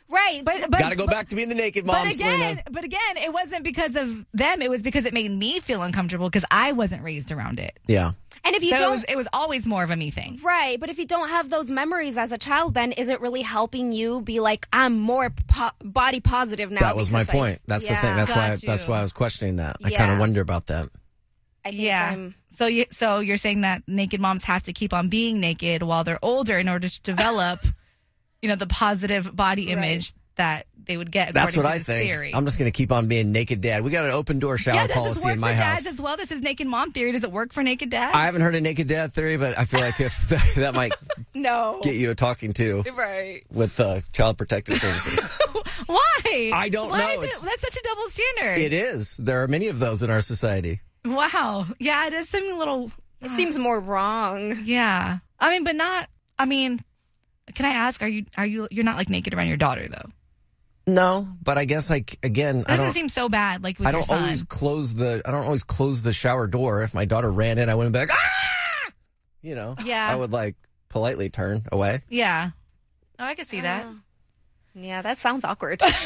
Speaker 5: Right.
Speaker 2: But, but
Speaker 3: Got to go back to being the naked mom,
Speaker 2: But again,
Speaker 3: Selena.
Speaker 2: but again, it wasn't because of them. It was because it made me feel uncomfortable because I wasn't raised around it.
Speaker 3: Yeah.
Speaker 5: And if you
Speaker 2: so
Speaker 5: don't,
Speaker 2: it was, it was always more of a me thing.
Speaker 5: Right, but if you don't have those memories as a child, then is it really helping you be like, I'm more po- body positive now?
Speaker 3: That was my
Speaker 5: because I-
Speaker 3: point. That's
Speaker 5: yeah.
Speaker 3: the thing. That's
Speaker 2: Got
Speaker 3: why.
Speaker 2: you.
Speaker 3: That's why I was questioning that. I
Speaker 5: Yeah.
Speaker 3: kind of wonder about that.
Speaker 5: I think
Speaker 2: Yeah.
Speaker 5: I'm-
Speaker 2: So you so you're saying that naked moms have to keep on being naked while they're older in order to develop, you know, the positive body image that they would get.
Speaker 3: That's what
Speaker 2: according to
Speaker 3: I
Speaker 2: this
Speaker 3: think.
Speaker 2: Theory.
Speaker 3: I'm just going to keep on being naked dad. We got an open door shower
Speaker 2: yeah, does this
Speaker 3: policy
Speaker 2: work
Speaker 3: in
Speaker 2: for
Speaker 3: my
Speaker 2: dads
Speaker 3: house.
Speaker 2: as well? This is naked mom theory. Does it work for naked dads?
Speaker 3: I haven't heard a naked dad theory, but I feel like if that might
Speaker 5: no
Speaker 3: get you a talking to
Speaker 5: right
Speaker 3: with uh, Child Protective Services.
Speaker 2: Why?
Speaker 3: I don't
Speaker 2: Why
Speaker 3: know.
Speaker 2: Is
Speaker 3: It's-
Speaker 2: it, that's such a double standard.
Speaker 3: It is. There are many of those in our society.
Speaker 2: Wow. Yeah, it does seem a little.
Speaker 5: It seems more wrong.
Speaker 2: Yeah. I mean, but not. I mean, can I ask? Are you? Are you? You're not like naked around your daughter though.
Speaker 3: No, but I guess like again,
Speaker 2: It
Speaker 3: I
Speaker 2: doesn't
Speaker 3: don't.
Speaker 2: seem so bad. Like with
Speaker 3: I
Speaker 2: your
Speaker 3: don't
Speaker 2: son.
Speaker 3: always close the. I don't always close the shower door. If my daughter ran in, I wouldn't be like, ah! You know.
Speaker 2: Yeah.
Speaker 3: I would like politely turn away.
Speaker 2: Yeah. Oh, I can see that.
Speaker 5: Yeah, that sounds awkward.
Speaker 2: I,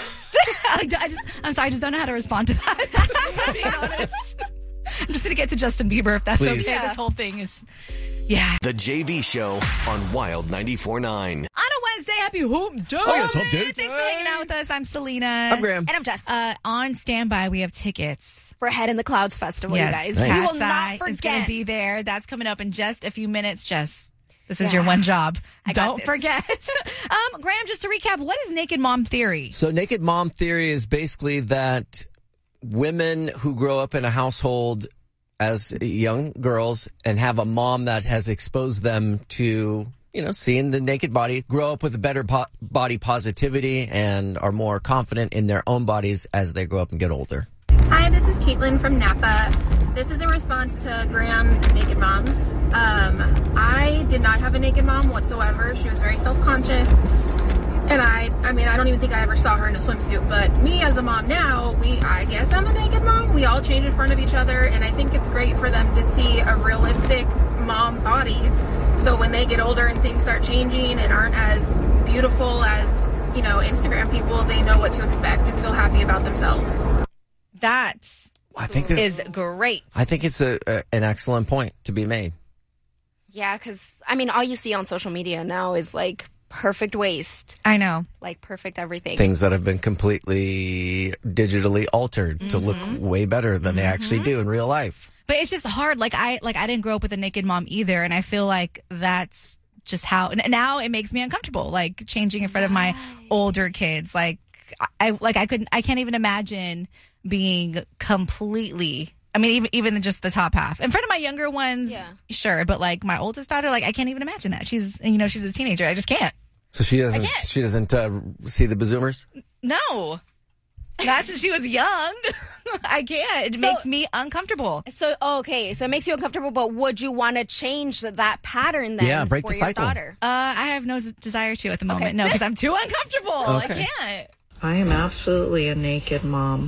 Speaker 2: I just, I'm sorry, I just don't know how to respond to that. Being honest, I'm just gonna get to Justin Bieber if that's
Speaker 1: Please.
Speaker 2: okay.
Speaker 1: Yeah.
Speaker 2: This whole thing is, yeah.
Speaker 1: The J V Show on Wild ninety-four point nine.
Speaker 2: On a Wednesday, happy hump day.
Speaker 3: Oh, yes, hump day.
Speaker 2: Thanks for hanging out with us. I'm Selena.
Speaker 3: I'm Graham.
Speaker 5: And I'm Jess.
Speaker 2: Uh, on standby, we have tickets
Speaker 5: For Head in the Clouds Festival,
Speaker 2: yes,
Speaker 5: you guys.
Speaker 3: Nice.
Speaker 5: You will
Speaker 2: Cat's
Speaker 5: not
Speaker 2: Eye is going
Speaker 5: forget.
Speaker 2: to be there. That's coming up in just a few minutes. Jess, this is
Speaker 5: Yeah.
Speaker 2: your one job.
Speaker 5: I got
Speaker 2: Don't
Speaker 5: this.
Speaker 2: forget. um, Graham, just to recap, what is naked mom theory?
Speaker 3: So, naked mom theory is basically that women who grow up in a household as young girls and have a mom that has exposed them to, you know, seeing the naked body, grow up with a better po- body positivity and are more confident in their own bodies as they grow up and get older.
Speaker 14: Hi, this is Caitlin from Napa. This is a response to Graham's Naked Moms. Um, I did not have a naked mom whatsoever. She was very self-conscious. And I, I mean, I don't even think I ever saw her in a swimsuit. But me as a mom now, we, I guess I'm a naked mom. We all change in front of each other. And I think it's great for them to see a realistic mom body. So when they get older and things start changing and aren't as beautiful as, you know, Instagram people, they know what to expect and feel happy about themselves.
Speaker 2: That
Speaker 3: I think that,
Speaker 2: is great.
Speaker 3: I think it's a, a an excellent point to be made.
Speaker 5: Yeah, because, I mean, all you see on social media now is like perfect waist,
Speaker 2: I know.
Speaker 5: like perfect everything.
Speaker 3: Things that have been completely digitally altered to look way better than they actually do in real life.
Speaker 2: But it's just hard. Like I like I didn't grow up with a naked mom either, and I feel like that's just how. And now it makes me uncomfortable. Like changing in front of my older kids. Like I like I couldn't. I can't even imagine being completely. I mean, even even just the top half in front of my younger ones.
Speaker 5: Yeah.
Speaker 2: Sure, but like my oldest daughter, like I can't even imagine that. She's you know she's a teenager. I just can't.
Speaker 3: So she doesn't.
Speaker 2: can't.
Speaker 3: She doesn't uh, see the Bazoomers.
Speaker 2: No, that's when she was young. I can't. It
Speaker 5: So-
Speaker 2: makes me uncomfortable.
Speaker 5: So, okay, so it makes you uncomfortable, but would you want to change that pattern then
Speaker 3: Yeah, break
Speaker 5: for
Speaker 3: the
Speaker 5: your
Speaker 3: cycle.
Speaker 5: daughter?
Speaker 2: Uh, I have no s- desire to at the moment.
Speaker 5: Okay.
Speaker 2: No, because I'm too uncomfortable.
Speaker 3: Okay.
Speaker 2: I can't.
Speaker 18: I am absolutely a naked mom.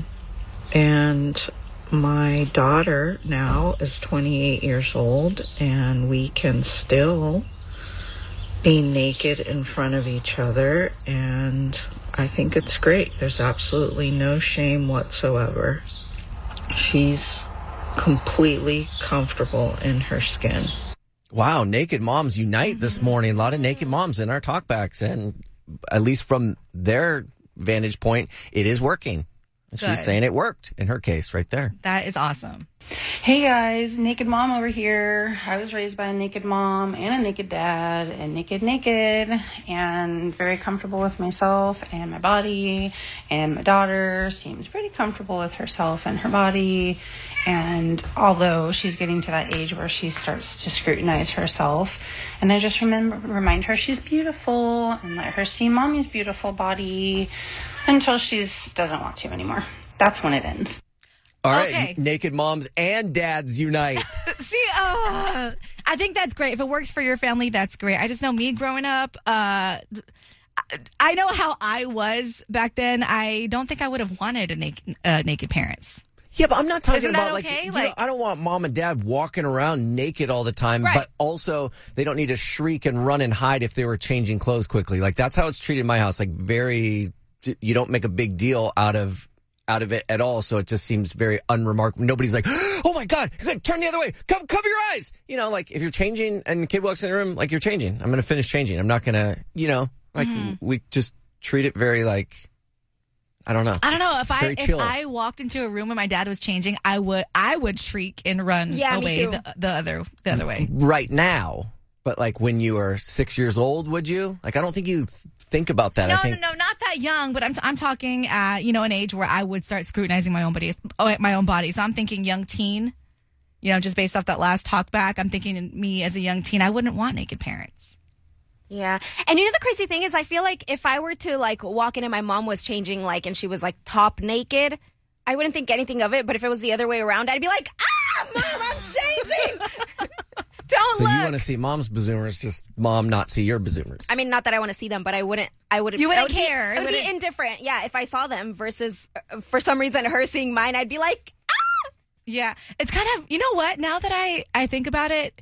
Speaker 18: And my daughter now is twenty-eight years old, and we can still be naked in front of each other. And I think it's great. There's absolutely no shame whatsoever. She's completely comfortable in her skin.
Speaker 3: Wow, naked moms unite this morning. A lot of naked moms in our talkbacks, and at least from their vantage point, it is working. And
Speaker 2: Good.
Speaker 3: she's saying it worked in her case right there.
Speaker 2: That is awesome.
Speaker 19: Hey guys, naked mom over here. I was raised by a naked mom and a naked dad and naked naked and very comfortable with myself and my body, and my daughter seems pretty comfortable with herself and her body, and although she's getting to that age where she starts to scrutinize herself, and I just remember remind her she's beautiful and let her see mommy's beautiful body until she doesn't want to anymore. That's when it ends.
Speaker 3: All right,
Speaker 2: Okay.
Speaker 3: naked moms and dads unite.
Speaker 2: See, uh, I think that's great. If it works for your family, that's great. I just know me growing up, uh, I know how I was back then. I don't think I would have wanted a naked, uh, naked parents.
Speaker 3: Yeah, but I'm not talking
Speaker 2: Isn't
Speaker 3: about
Speaker 2: that
Speaker 3: like,
Speaker 2: okay?
Speaker 3: you
Speaker 2: Like-
Speaker 3: know, I don't want mom and dad walking around naked all the time,
Speaker 2: Right.
Speaker 3: but also they don't need to shriek and run and hide if they were changing clothes quickly. Like that's how it's treated in my house. Like very, you don't make a big deal out of out of it at all. So it just seems very unremarkable. Nobody's like, oh my God, turn the other way. Cover, cover your eyes. You know, like if you're changing and the kid walks in the room, like you're changing. I'm going to finish changing. I'm not going to, you know, like
Speaker 2: Mhm.
Speaker 3: we just treat it very like, I don't know.
Speaker 2: I don't know if
Speaker 3: It's
Speaker 2: I
Speaker 3: very
Speaker 2: if
Speaker 3: chill.
Speaker 2: I walked into a room and my dad was changing, I would I would shriek and run
Speaker 5: Yeah, me
Speaker 2: away
Speaker 5: too.
Speaker 2: the, the other the other way.
Speaker 3: Right now, but like when you were six years old, would you? Like, I don't think you th- think about that.
Speaker 2: No,
Speaker 3: I think
Speaker 2: no, no, not that young, but I'm t- I'm talking at you know an age where I would start scrutinizing my own body, oh, my own body. So I'm thinking young teen, you know, just based off that last talk back. I'm thinking me as a young teen, I wouldn't want naked parents.
Speaker 5: Yeah. And you know the crazy thing is I feel like if I were to like walk in and my mom was changing like and she was like top naked, I wouldn't think anything of it. But if it was the other way around, I'd be like, ah, mom, I'm changing. Don't
Speaker 3: so.
Speaker 5: look.
Speaker 3: You want to see mom's bazoomers, just mom not see your bazoomers.
Speaker 5: I mean, not that I want to see them, but I wouldn't. I would.
Speaker 2: You wouldn't
Speaker 5: I would
Speaker 2: care.
Speaker 5: Be,
Speaker 2: It
Speaker 5: I would be
Speaker 2: wouldn't-
Speaker 5: indifferent. Yeah, if I saw them versus uh, for some reason her seeing mine, I'd be like,
Speaker 2: Yeah, it's kind of you know what? Now that I I think about it.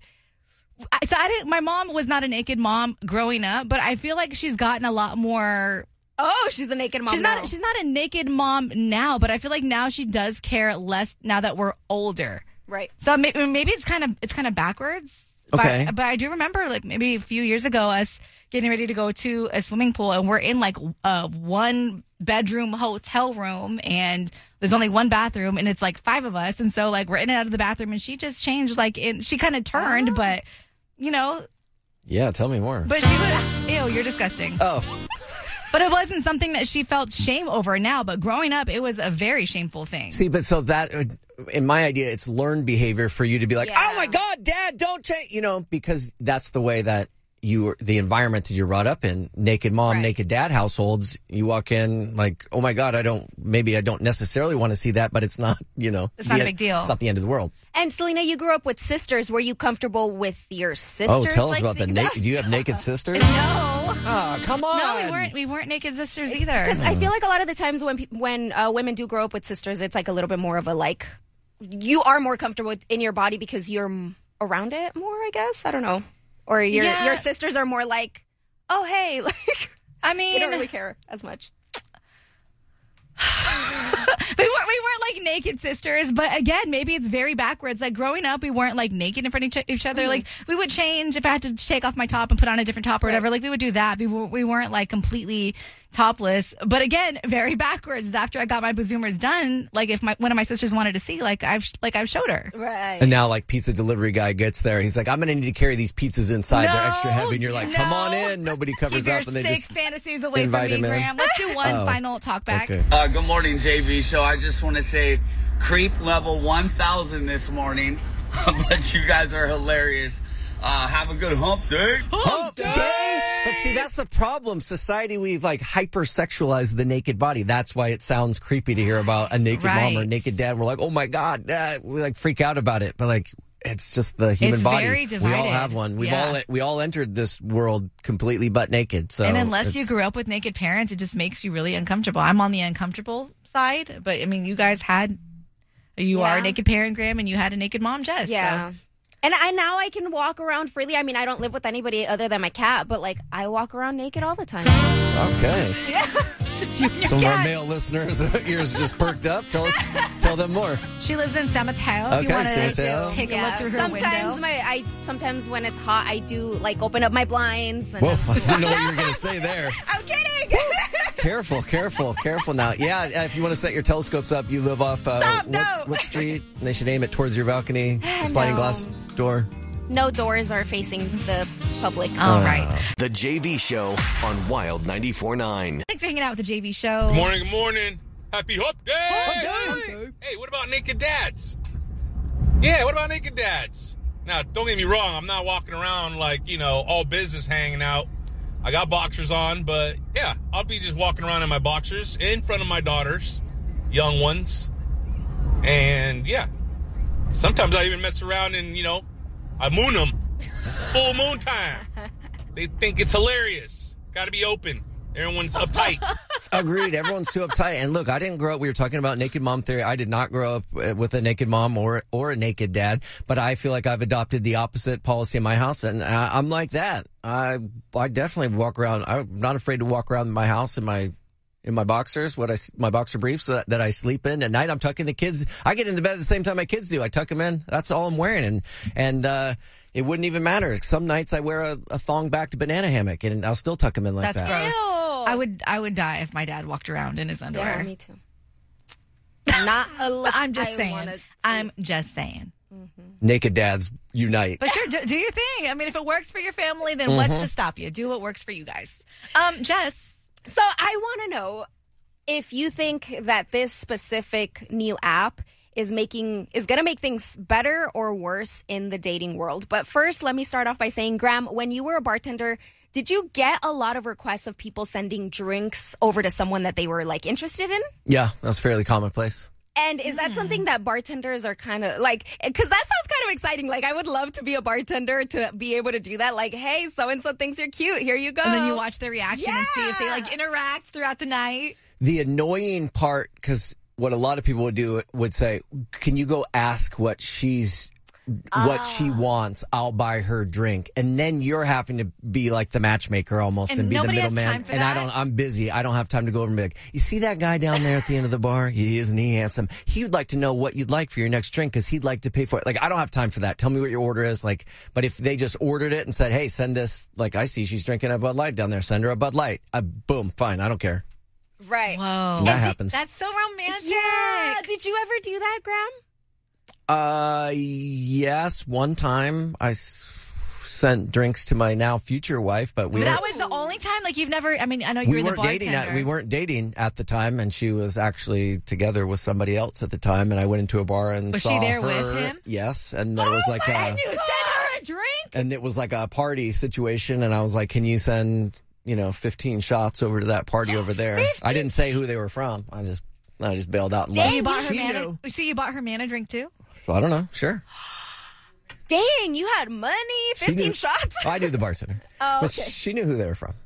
Speaker 2: I- So I didn't. My mom was not a naked mom growing up, but I feel like she's gotten a lot more.
Speaker 5: oh, she's a naked mom.
Speaker 2: She's
Speaker 5: now.
Speaker 2: not. She's not a naked mom now, but I feel like now she does care less now that we're older.
Speaker 5: Right.
Speaker 2: So maybe, maybe it's kind of it's kind of backwards.
Speaker 3: Okay.
Speaker 2: But, but I do remember like maybe a few years ago us getting ready to go to a swimming pool and we're in like a one bedroom hotel room and there's only one bathroom and it's like five of us and so like we're in and out of the bathroom and she just changed like in she kind of turned
Speaker 5: Oh.
Speaker 2: but you know
Speaker 3: Yeah, tell me more.
Speaker 2: but she was ew you're disgusting.
Speaker 3: Oh.
Speaker 2: But it wasn't something that she felt shame over now. But growing up, it was a very shameful thing.
Speaker 3: See, but so that, in my idea, it's learned behavior for you to be like, oh my God, Dad, don't change, you know, because that's the way that you, the environment that you're brought up in, naked mom,
Speaker 5: Right.
Speaker 3: naked dad households, you walk in like, oh my God, I don't, maybe I don't necessarily want to see that, but it's not, you know.
Speaker 2: It's not
Speaker 3: the
Speaker 2: a
Speaker 3: end-
Speaker 2: big deal.
Speaker 3: It's not the end of the world.
Speaker 5: And Selena, you grew up with sisters. Were you comfortable with your sisters?
Speaker 3: Oh, tell us
Speaker 5: like,
Speaker 3: about the
Speaker 5: seeing
Speaker 3: naked,
Speaker 5: that
Speaker 3: do you have
Speaker 5: stuff?
Speaker 3: naked sisters?
Speaker 2: No.
Speaker 3: Oh, come on.
Speaker 2: No, we weren't. We weren't naked sisters either.
Speaker 5: Because I feel like a lot of the times when pe- when uh, women do grow up with sisters, it's like a little bit more of a like, you are more comfortable with, in your body because you're m- around it more, I guess. I don't know. Or your
Speaker 2: Yeah.
Speaker 5: your sisters are more like, oh, hey, like,
Speaker 2: I
Speaker 5: you
Speaker 2: mean,
Speaker 5: don't really care as much.
Speaker 2: we weren't. We weren't like naked sisters. But again, maybe it's very backwards. Like growing up, we weren't like naked in front of each, each other.
Speaker 5: Mhm.
Speaker 2: Like we would change if I had to take off my top and put on a different top or
Speaker 5: Right.
Speaker 2: whatever. Like we would do that. We were, we weren't like completely topless. But again, very backwards. After I got my bazoomers done, like if my one of my sisters wanted to see, like I've like I've showed her.
Speaker 5: Right.
Speaker 3: And now, like, pizza delivery guy gets there. He's like, I'm going to need to carry these pizzas inside. They're
Speaker 2: No,
Speaker 3: extra heavy. And you're like, come
Speaker 2: no.
Speaker 3: on in. Nobody covers
Speaker 2: Keep your
Speaker 3: up. And they
Speaker 2: sick
Speaker 3: just
Speaker 2: fantasies away from
Speaker 3: invite
Speaker 2: me,
Speaker 3: him in.
Speaker 2: Graham. Let's do one
Speaker 3: Oh.
Speaker 2: final talk back.
Speaker 3: Okay.
Speaker 20: Uh, good morning, J V Show. I just want to say creep level one thousand this morning. But you guys are hilarious. Uh, have a good hump day.
Speaker 3: Hump day! But see, that's the problem. Society, we've like hypersexualized the naked body. That's why it sounds creepy to hear about a naked mom or a
Speaker 2: Right.
Speaker 3: naked dad. We're like, oh my God. Uh, we like freak out about it. But like, it's just the human
Speaker 2: It's
Speaker 3: body.
Speaker 2: very
Speaker 3: We all
Speaker 2: divided.
Speaker 3: have one. We've
Speaker 2: Yeah.
Speaker 3: all we all entered this world completely butt naked. So
Speaker 2: and unless
Speaker 3: it's-
Speaker 2: you grew up with naked parents, it just makes you really uncomfortable. I'm on the uncomfortable side, but I mean, you guys had, you are
Speaker 5: Yeah.
Speaker 2: a naked parent, Graham, and you had a naked mom, Jess.
Speaker 5: Yeah.
Speaker 2: So.
Speaker 5: And I now I can walk around freely. I mean, I don't live with anybody other than my cat, but like I walk around naked all the time.
Speaker 3: Okay.
Speaker 5: Yeah.
Speaker 2: Just you and your
Speaker 3: Some of our
Speaker 2: cat.
Speaker 3: male listeners' ears just perked up. Tell us, tell them more.
Speaker 2: She lives in San Mateo. If
Speaker 3: Okay,
Speaker 2: you want
Speaker 3: San
Speaker 2: to
Speaker 3: Mateo.
Speaker 2: take a
Speaker 5: Yeah,
Speaker 2: look through her
Speaker 5: sometimes
Speaker 2: window.
Speaker 5: my I sometimes when it's hot, I do like open up my blinds. And
Speaker 3: Whoa, I didn't know what you were going to say there.
Speaker 5: I'm kidding.
Speaker 3: Careful, careful, careful now. Yeah, if you want to set your telescopes up, you live off uh,
Speaker 5: Stop,
Speaker 3: what,
Speaker 5: no.
Speaker 3: what street? They should aim it towards your balcony, the sliding
Speaker 5: No.
Speaker 3: glass door.
Speaker 5: No doors are facing the public.
Speaker 2: All right.
Speaker 1: The J V Show on Wild ninety-four point nine.
Speaker 2: Thanks for hanging out with the J V Show.
Speaker 17: Good morning, good morning. Happy Hump Day!
Speaker 2: Hump Day!
Speaker 17: Hey, what about naked dads? Yeah, what about naked dads? Now, don't get me wrong, I'm not walking around like, you know, all business hanging out. I got boxers on, but yeah, I'll be just walking around in my boxers in front of my daughters, young ones. And yeah, sometimes I even mess around and, you know, I moon them. Full moon time. They think it's hilarious. Got to be open. Everyone's uptight.
Speaker 3: Agreed. Everyone's too uptight. And look, I didn't grow up. We were talking about naked mom theory. I did not grow up with a naked mom or or a naked dad. But I feel like I've adopted the opposite policy in my house, and I, I'm like that. I I definitely walk around. I'm not afraid to walk around my house in my in my boxers, what I my boxer briefs that, that I sleep in at night. I'm tucking the kids. I get into bed at the same time my kids do. I tuck them in. That's all I'm wearing, and and uh, it wouldn't even matter. Some nights I wear a, a thong backed banana hammock, and I'll still tuck them in like
Speaker 2: That's
Speaker 3: that.
Speaker 2: gross. I would I would die if my dad walked around in his underwear.
Speaker 5: Yeah, me too. Not a lot.
Speaker 2: I'm just
Speaker 5: I
Speaker 2: saying.
Speaker 5: wanted to-
Speaker 2: I'm just saying.
Speaker 3: Naked dads unite.
Speaker 2: But sure, do, do your thing. I mean, if it works for your family, then
Speaker 3: Mhm.
Speaker 2: what's to stop you? Do what works for you guys. Um, Jess.
Speaker 5: So I want to know if you think that this specific new app is making is going to make things better or worse in the dating world. But first, let me start off by saying, Graham, when you were a bartender, did you get a lot of requests of people sending drinks over to someone that they were like interested in?
Speaker 3: Yeah, that's fairly commonplace.
Speaker 5: And is that something that bartenders are kind of like, because that sounds kind of exciting. Like, I would love to be a bartender to be able to do that. Like, hey, so-and-so thinks you're cute. Here you go.
Speaker 2: And then you watch their reaction and see if they like interact throughout the night.
Speaker 3: The annoying part, because what a lot of people would do would say, can you go ask what she's what she wants? I'll buy her drink. And then you're having to be like the matchmaker almost and,
Speaker 2: And
Speaker 3: be the
Speaker 2: nobody has
Speaker 3: middleman.
Speaker 2: time for
Speaker 3: And I
Speaker 2: that.
Speaker 3: don't I'm busy. I don't have time to go over and be like, you see that guy down there at the end of the bar? He isn't he handsome? He would like to know what you'd like for your next drink because he'd like to pay for it. Like, I don't have time for that. Tell me what your order is. Like, but if they just ordered it and said, hey, send this, like, I see she's drinking a Bud Light down there. Send her a Bud Light. Uh, boom, fine. I don't care.
Speaker 5: Right.
Speaker 2: Whoa.
Speaker 3: That happens.
Speaker 2: That's so romantic.
Speaker 5: Yeah. Did you ever do that, Graham?
Speaker 3: Uh, yes. One time I s- sent drinks to my now future wife, but we
Speaker 2: But that
Speaker 3: weren't,
Speaker 2: was the only time. Like you've never. I mean, I know you
Speaker 3: we
Speaker 2: were the
Speaker 3: weren't
Speaker 2: bartender.
Speaker 3: dating at we weren't dating at the time, and she was actually together with somebody else at the time. And I went into a bar and
Speaker 2: Was she
Speaker 3: saw
Speaker 2: there
Speaker 3: her.
Speaker 2: with him?
Speaker 3: Yes, and there was like a
Speaker 2: And you sent her a drink.
Speaker 3: and it was like a party situation, and I was like, "Can you send you know fifteen shots over to that party over there?" I didn't say who they were from. I just I just bailed out and
Speaker 2: So
Speaker 3: left.
Speaker 2: you bought her
Speaker 3: She
Speaker 2: man.
Speaker 3: knew.
Speaker 2: A, so you bought her man a drink too.
Speaker 3: I don't know. Sure.
Speaker 5: Dang, you had money,
Speaker 3: She
Speaker 5: fifteen
Speaker 3: knew-
Speaker 5: shots.
Speaker 3: I knew the bartender.
Speaker 5: Oh,
Speaker 3: But
Speaker 5: okay.
Speaker 3: she knew who they were from.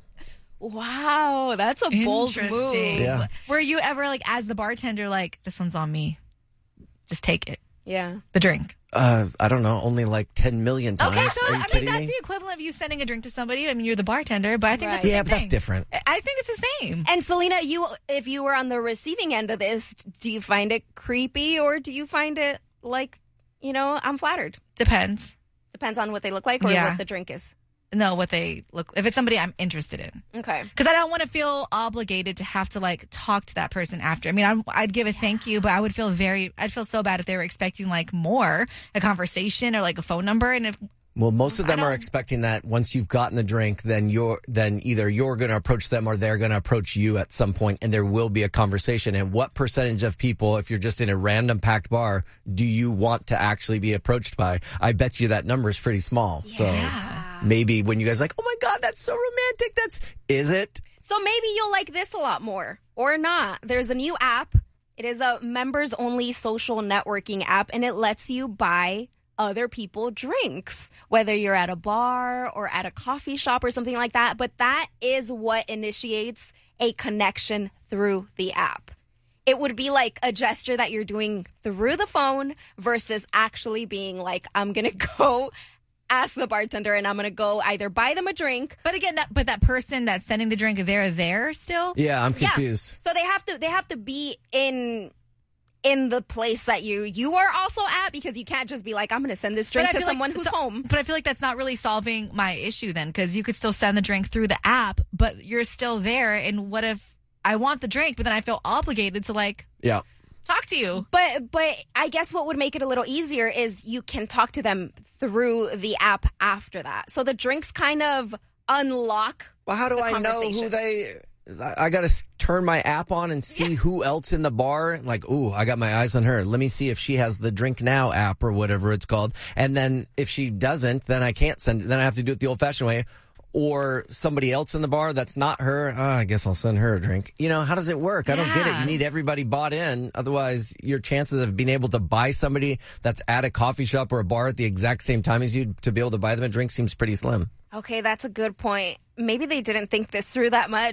Speaker 5: Wow, that's a bold move.
Speaker 2: Interesting.
Speaker 3: Yeah.
Speaker 2: Were you ever like, as the bartender, like, this one's on me? Just take it.
Speaker 5: Yeah.
Speaker 2: The drink.
Speaker 3: Uh, I don't know, only like ten million times.
Speaker 2: Okay, so
Speaker 3: Are you
Speaker 2: I mean
Speaker 3: kidding
Speaker 2: that's
Speaker 3: me?
Speaker 2: the equivalent of you sending a drink to somebody. I mean, you're the bartender, but I think that's the
Speaker 3: Yeah,
Speaker 2: same
Speaker 3: but that's
Speaker 2: thing.
Speaker 3: different.
Speaker 2: I- I think it's the same.
Speaker 5: And Selena, you if you were on the receiving end of this, do you find it creepy or do you find it like, you know, I'm flattered?
Speaker 2: Depends.
Speaker 5: Depends on what they look like or
Speaker 2: Yeah.
Speaker 5: what the drink is.
Speaker 2: No, what they look. If it's somebody I'm interested in.
Speaker 5: Okay.
Speaker 2: Because I don't want to feel obligated to have to like talk to that person after. I mean, I'm, I'd give a thank you, but I would feel very, I'd feel so bad if they were expecting like more, a conversation or like a phone number. And if
Speaker 3: Well, most of them are expecting that once you've gotten the drink, then you're then either you're going to approach them or they're going to approach you at some point, and there will be a conversation. And what percentage of people, if you're just in a random packed bar, do you want to actually be approached by? I bet you that number is pretty small. So maybe when you guys are like, oh my God, that's so romantic. That's is it?
Speaker 5: So maybe you'll like this a lot more or not. There's a new app. It is a members only social networking app, and it lets you buy other people drinks, whether you're at a bar or at a coffee shop or something like that. But that is what initiates a connection through the app. It would be like a gesture that you're doing through the phone versus actually being like, I'm going to go ask the bartender and I'm going to go either buy them a drink.
Speaker 2: But again, that but that person that's sending the drink, they're there still.
Speaker 3: Yeah, I'm confused.
Speaker 5: So they have to they have to be in in the place that you you are also at, because you can't just be like, I'm going to send this drink
Speaker 2: But I
Speaker 5: to
Speaker 2: feel like-
Speaker 5: someone who's
Speaker 2: so-
Speaker 5: home.
Speaker 2: But I feel like that's not really solving my issue then, because you could still send the drink through the app, but you're still there. And what if I want the drink, but then I feel obligated to like
Speaker 3: Yeah.
Speaker 2: talk to you?
Speaker 5: But but I guess what would make it a little easier is you can talk to them through the app after that. So the drinks kind of unlock.
Speaker 3: Well, how do
Speaker 5: the
Speaker 3: I know
Speaker 5: conversation.
Speaker 3: who they? I got to turn my app on and see who else in the bar. Like, ooh, I got my eyes on her. Let me see if she has the Drink Now app or whatever it's called. And then if she doesn't, then I can't send. Then I have to do it the old-fashioned way. Or somebody else in the bar that's not her. Oh, I guess I'll send her a drink. You know, how does it work? I don't get it. You need everybody bought in. Otherwise, your chances of being able to buy somebody that's at a coffee shop or a bar at the exact same time as you to be able to buy them a drink seems pretty slim.
Speaker 5: Okay, that's a good point. Maybe they didn't think this through that much.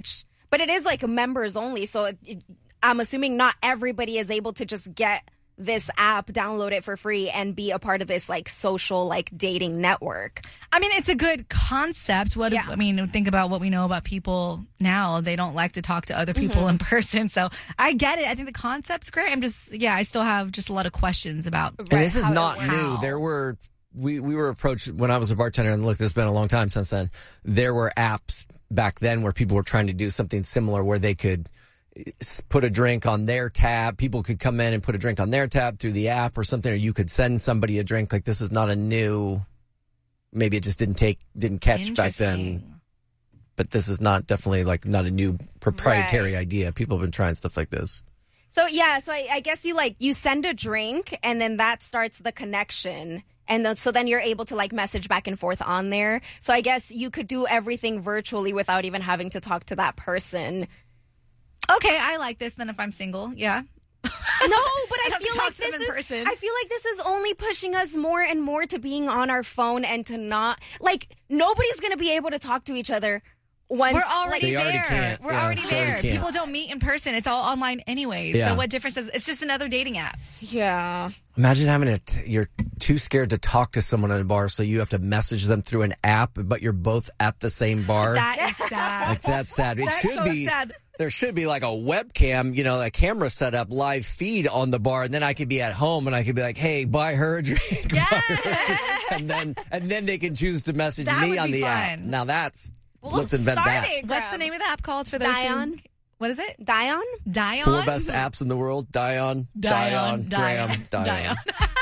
Speaker 5: But it is like members only, so it, it, I'm assuming not everybody is able to just get this app, download it for free, and be a part of this like social like dating network.
Speaker 2: I mean, it's a good concept. What
Speaker 5: Yeah.
Speaker 2: I mean, think about what we know about people now. They don't like to talk to other people
Speaker 5: Mhm.
Speaker 2: in person. So I get it. I think the concept's great. I'm just, yeah, I still have just a lot of questions about.
Speaker 3: And this is not new. There were we we were approached when I was a bartender, and look, this has been a long time since then. There were apps back then where people were trying to do something similar, where they could s- put a drink on their tab. People could come in and put a drink on their tab through the app or something, or you could send somebody a drink. Like, this is not a new. Maybe it just didn't take didn't catch back then. But this is not definitely like not a new proprietary idea. People have been trying stuff like this.
Speaker 5: So yeah, so I, I guess you like you send a drink and then that starts the connection. And then, so then you're able to like message back and forth on there. So I guess you could do everything virtually without even having to talk to that person.
Speaker 2: Okay, I like this then if I'm single. Yeah.
Speaker 5: No, but I
Speaker 2: have to
Speaker 5: feel
Speaker 2: talk
Speaker 5: like
Speaker 2: to them
Speaker 5: this
Speaker 2: in
Speaker 5: is
Speaker 2: person.
Speaker 5: I feel like this is only pushing us more and more to being on our phone and to not like nobody's going to be able to talk to each other once
Speaker 2: We're already
Speaker 5: like,
Speaker 2: there. We're
Speaker 3: Yeah,
Speaker 2: already
Speaker 3: they
Speaker 2: there.
Speaker 3: already can't.
Speaker 2: People don't meet in person. It's all online anyways.
Speaker 3: Yeah.
Speaker 2: So what difference is it's just another dating app.
Speaker 5: Yeah.
Speaker 3: Imagine having a t- you're too scared to talk to someone at a bar, so you have to message them through an app, but you're both at the same bar.
Speaker 2: That is sad.
Speaker 3: Like, that's sad. It
Speaker 2: That's
Speaker 3: should
Speaker 2: so
Speaker 3: be.
Speaker 2: sad.
Speaker 3: There should be like a webcam, you know, a camera set up, live feed on the bar, and then I could be at home and I could be like, "Hey, buy her a drink," buy her a drink. and then and then they can choose to message
Speaker 2: That
Speaker 3: me
Speaker 2: would
Speaker 3: on
Speaker 2: be
Speaker 3: the app.
Speaker 2: fun.
Speaker 3: Now that's
Speaker 2: Well,
Speaker 3: let's invent
Speaker 2: start
Speaker 3: that.
Speaker 2: it, What's the name of the app called for those? who-
Speaker 5: Dion?
Speaker 2: What is it?
Speaker 5: Dion?
Speaker 2: Dion?
Speaker 3: Four best apps in the world: Dion,
Speaker 2: Dion,
Speaker 3: Graham,
Speaker 2: Dion,
Speaker 3: Dion.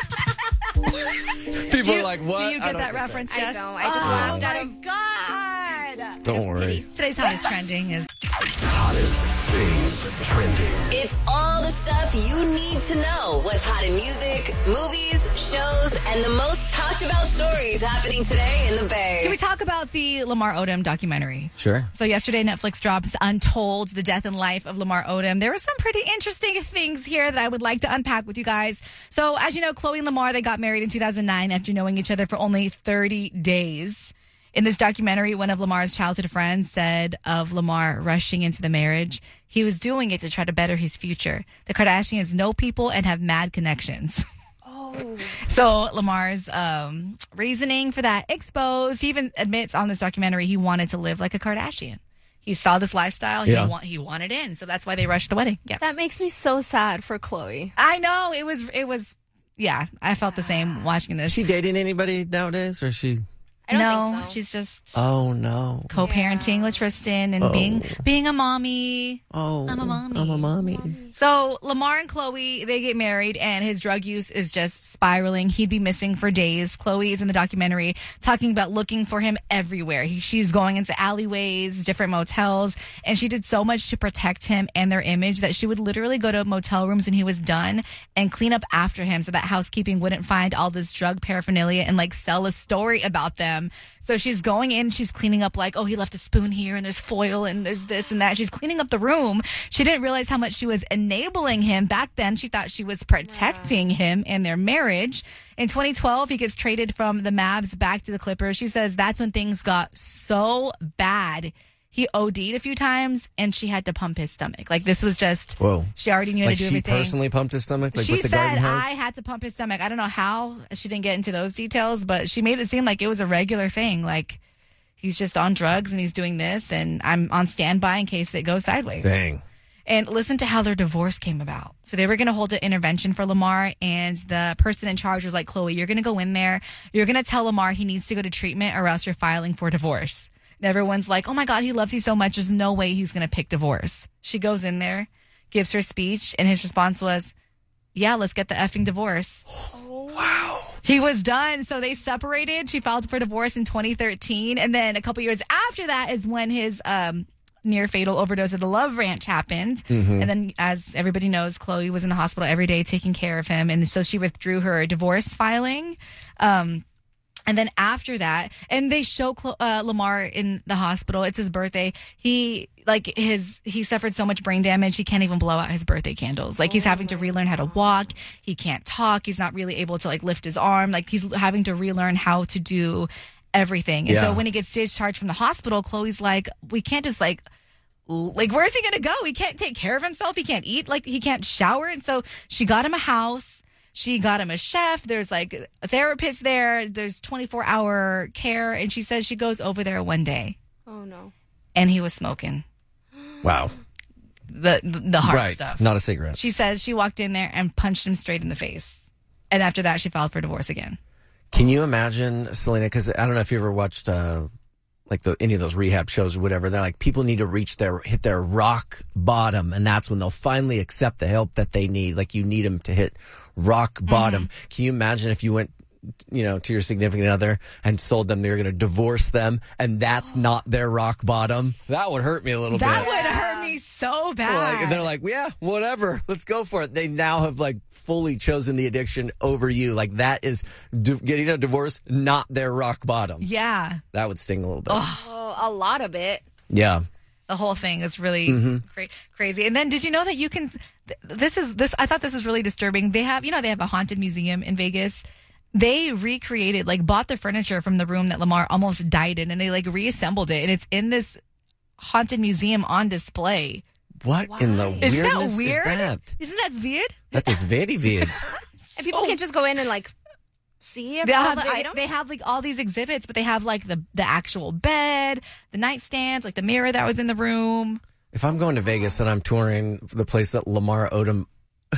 Speaker 2: Do
Speaker 3: People
Speaker 2: you-
Speaker 3: are like, "What?"
Speaker 2: Do you
Speaker 3: I
Speaker 2: get
Speaker 3: don't
Speaker 2: that
Speaker 3: get
Speaker 2: reference,
Speaker 5: I
Speaker 2: Jess?
Speaker 5: don't. I just
Speaker 2: oh
Speaker 5: laughed
Speaker 2: my
Speaker 5: at him.
Speaker 2: God.
Speaker 3: Don't worry.
Speaker 2: Today's hottest trending is
Speaker 1: Hottest things trending.
Speaker 8: It's all the stuff you need to know. What's hot in music, movies, shows, and the most talked about stories happening today in the Bay.
Speaker 2: Can we talk about the Lamar Odom documentary?
Speaker 3: Sure.
Speaker 2: So yesterday, Netflix drops Untold, the death and life of Lamar Odom. There were some pretty interesting things here that I would like to unpack with you guys. So as you know, Chloe and Lamar, they got married in two thousand nine after knowing each other for only thirty days. In this documentary, one of Lamar's childhood friends said of Lamar rushing into the marriage, he was doing it to try to better his future. The Kardashians know people and have mad connections.
Speaker 5: Oh.
Speaker 2: So Lamar's um, reasoning for that exposed. He even admits on this documentary he wanted to live like a Kardashian. He saw this lifestyle.
Speaker 3: Yeah.
Speaker 2: He, wa- he wanted in. So that's why they rushed the wedding. Yeah.
Speaker 5: That makes me so sad for Chloe.
Speaker 2: I know. It was, it was, yeah, I felt the same watching this.
Speaker 3: Is she dating anybody nowadays, or is she?
Speaker 5: I don't
Speaker 2: no,
Speaker 5: think so.
Speaker 2: she's just
Speaker 3: Oh no.
Speaker 2: co-parenting with Tristan and
Speaker 3: Oh.
Speaker 2: being being a mommy.
Speaker 3: Oh,
Speaker 2: I'm a mommy.
Speaker 3: I'm a mommy.
Speaker 2: So Lamar and Chloe, they get married and his drug use is just spiraling. He'd be missing for days. Chloe is in the documentary talking about looking for him everywhere. He, she's going into alleyways, different motels, and she did so much to protect him and their image that she would literally go to motel rooms when he was done and clean up after him so that housekeeping wouldn't find all this drug paraphernalia and like sell a story about them. So she's going in, she's cleaning up like, oh, he left a spoon here and there's foil and there's this and that. She's cleaning up the room. She didn't realize how much she was enabling him. Back then, she thought she was protecting him and their marriage. In twenty twelve, he gets traded from the Mavs back to the Clippers. She says that's when things got so bad. He O D'd a few times and she had to pump his stomach. Like this was just,
Speaker 3: Whoa.
Speaker 2: she already knew
Speaker 3: Like
Speaker 2: how to do
Speaker 3: she
Speaker 2: everything.
Speaker 3: personally pumped his stomach, like
Speaker 2: She
Speaker 3: with the
Speaker 2: said
Speaker 3: garden hose.
Speaker 2: I had to pump his stomach. I don't know how. She didn't get into those details, but she made it seem like it was a regular thing. Like he's just on drugs and he's doing this, and I'm on standby in case it goes sideways.
Speaker 3: Dang.
Speaker 2: And listen to how their divorce came about. So they were going to hold an intervention for Lamar, and the person in charge was like, Chloe, you're going to go in there. You're going to tell Lamar he needs to go to treatment or else you're filing for divorce. And everyone's like, oh my God, he loves you so much. There's no way he's going to pick divorce. She goes in there, gives her speech, and his response was, yeah, let's get the effing divorce.
Speaker 3: Wow.
Speaker 2: He was done. So they separated. She filed for divorce in twenty thirteen. And then a couple years after that is when his um, near fatal overdose at the Love Ranch happened.
Speaker 3: Mhm.
Speaker 2: And then, as everybody knows, Chloe was in the hospital every day taking care of him. And so she withdrew her divorce filing. Um, And then after that, and they show Clo- uh, Lamar in the hospital. It's his birthday. He like his he suffered so much brain damage he can't even blow out his birthday candles. Like he's having to relearn how to walk. He can't talk. He's not really able to like lift his arm. Like he's having to relearn how to do everything. And
Speaker 3: Yeah.
Speaker 2: so when he gets discharged from the hospital, Chloe's like, we can't just like like, where is he going to go? He can't take care of himself. He can't eat. Like, he can't shower. And so she got him a house. She got him a chef. There's like a therapist there. There's twenty-four hour care. And she says she goes over there one day.
Speaker 5: Oh, no.
Speaker 2: And he was smoking.
Speaker 3: Wow.
Speaker 2: The, the, the hard
Speaker 3: right.
Speaker 2: stuff.
Speaker 3: Not a cigarette.
Speaker 2: She says she walked in there and punched him straight in the face. And after that, she filed for divorce again.
Speaker 3: Can you imagine, Selena? Because I don't know if you ever watched uh, like the, any of those rehab shows or whatever. They're like, people need to reach their, hit their rock bottom. And that's when they'll finally accept the help that they need. Like, you need them to hit rock bottom. Mm-hmm. Can you imagine if you went, you know, to your significant other and told them they're going to divorce them and that's not their rock bottom? That would hurt me a little
Speaker 2: that
Speaker 3: bit.
Speaker 2: That would hurt me so bad.
Speaker 3: Like, they're like, yeah, whatever. Let's go for it. They now have like fully chosen the addiction over you. Like, that is d- getting a divorce, not their rock bottom.
Speaker 2: Yeah.
Speaker 3: That would sting a little bit.
Speaker 5: Oh, a lot of it.
Speaker 3: Yeah.
Speaker 2: The whole thing is really
Speaker 3: mm-hmm.
Speaker 2: cra- crazy. And then did you know that you can, th- this is, this, I thought this is really disturbing. They have, you know, they have a haunted museum in Vegas. They recreated, like, bought the furniture from the room that Lamar almost died in, and they, like, reassembled it. And it's in this haunted museum on display.
Speaker 3: What Why? in the weirdness
Speaker 2: Isn't that weird?
Speaker 3: is that?
Speaker 2: Isn't that weird?
Speaker 3: That is very weird.
Speaker 5: And people can just go in and, like, see
Speaker 2: they
Speaker 5: all
Speaker 2: have,
Speaker 5: the
Speaker 2: they,
Speaker 5: items?
Speaker 2: They have, like, all these exhibits, but they have, like, the, the actual bed, the nightstands, like, the mirror that was in the room.
Speaker 3: If I'm going to Vegas and I'm touring the place that Lamar Odom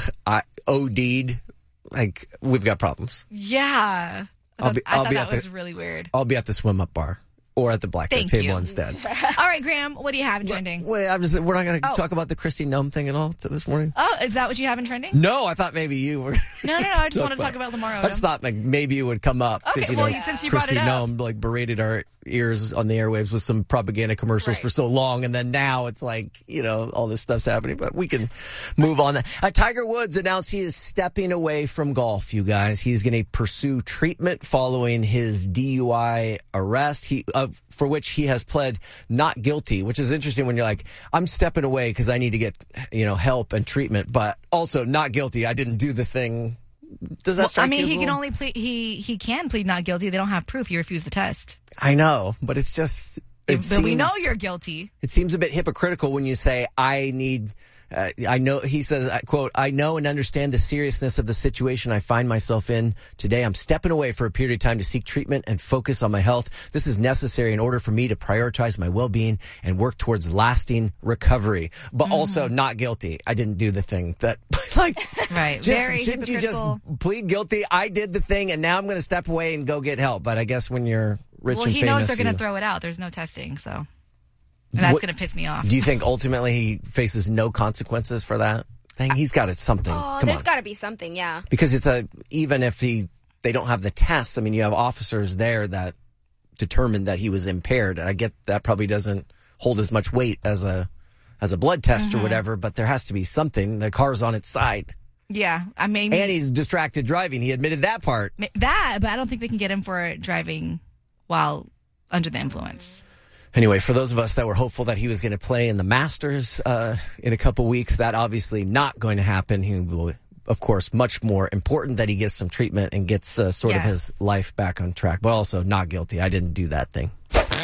Speaker 3: I OD'd, like, we've got problems.
Speaker 2: Yeah. I
Speaker 3: I'll be,
Speaker 2: thought, I
Speaker 3: I'll
Speaker 2: thought
Speaker 3: be
Speaker 2: that
Speaker 3: at
Speaker 2: was
Speaker 3: the,
Speaker 2: really weird.
Speaker 3: I'll be at the swim up bar or at the blackjack
Speaker 2: Thank
Speaker 3: table
Speaker 2: you.
Speaker 3: instead.
Speaker 2: All right, Graham, what do you have in trending?
Speaker 3: Wait, I'm just, we're not going to
Speaker 2: oh.
Speaker 3: talk about the Christy Nome thing at all to this morning?
Speaker 2: Oh, is that what you have in trending?
Speaker 3: No, I thought maybe you were.
Speaker 2: No, no, no. I just want to talk about Lamar Odom.
Speaker 3: I just thought like maybe it would come up.
Speaker 2: Okay,
Speaker 3: you
Speaker 2: well,
Speaker 3: know,
Speaker 2: since you
Speaker 3: Christy
Speaker 2: brought it up.
Speaker 3: Nome like berated our ears on the airwaves with some propaganda commercials
Speaker 2: right.
Speaker 3: for so long, and then now it's like, you know, all this stuff's happening, but we can move on. Uh, Tiger Woods announced he is stepping away from golf, you guys. He's going to pursue treatment following his D U I arrest, he uh, for which he has pled not guilty, which is interesting when you're like, I'm stepping away because I need to get, you know, help and treatment, but also not guilty. I didn't do the thing. Does that
Speaker 2: well,
Speaker 3: strike
Speaker 2: I mean,
Speaker 3: you as
Speaker 2: he
Speaker 3: a
Speaker 2: can
Speaker 3: little...
Speaker 2: only plead. He he can plead not guilty. They don't have proof. He refused the test.
Speaker 3: I know, but it's just. It
Speaker 2: but
Speaker 3: seems,
Speaker 2: we know you're guilty.
Speaker 3: It seems a bit hypocritical when you say, I need. Uh, I know, he says, quote, I know and understand the seriousness of the situation I find myself in today. I'm stepping away for a period of time to seek treatment and focus on my health. This is necessary in order for me to prioritize my well-being and work towards lasting recovery, but mm. also not guilty. I didn't do the thing that, like,
Speaker 2: right.
Speaker 3: Just,
Speaker 2: Very
Speaker 3: shouldn't you just
Speaker 2: hypocritical.
Speaker 3: plead guilty? I did the thing and now I'm going to step away and go get help. But I guess when you're rich
Speaker 2: well,
Speaker 3: and
Speaker 2: he
Speaker 3: famous,
Speaker 2: knows they're going
Speaker 3: you...
Speaker 2: to throw it out. There's no testing, so. And that's going to piss me off.
Speaker 3: Do you think ultimately he faces no consequences for that thing? He's got it something.
Speaker 5: Oh,
Speaker 3: Come
Speaker 5: there's
Speaker 3: on.
Speaker 5: got to be something, yeah.
Speaker 3: Because it's a, even if he, they don't have the tests, I mean, you have officers there that determined that he was impaired. And I get that probably doesn't hold as much weight as a, as a blood test
Speaker 2: mm-hmm.
Speaker 3: or whatever, but there has to be something. The car's on its side.
Speaker 2: Yeah, I mean.
Speaker 3: And he's distracted driving. He admitted that part.
Speaker 2: That, but I don't think they can get him for driving while under the influence.
Speaker 3: Anyway, for those of us that were hopeful that he was going to play in the Masters uh, in a couple weeks, that obviously not going to happen. He will, of course, much more important that he gets some treatment and gets uh, sort
Speaker 2: yes.
Speaker 3: of his life back on track, but also not guilty. I didn't do that thing.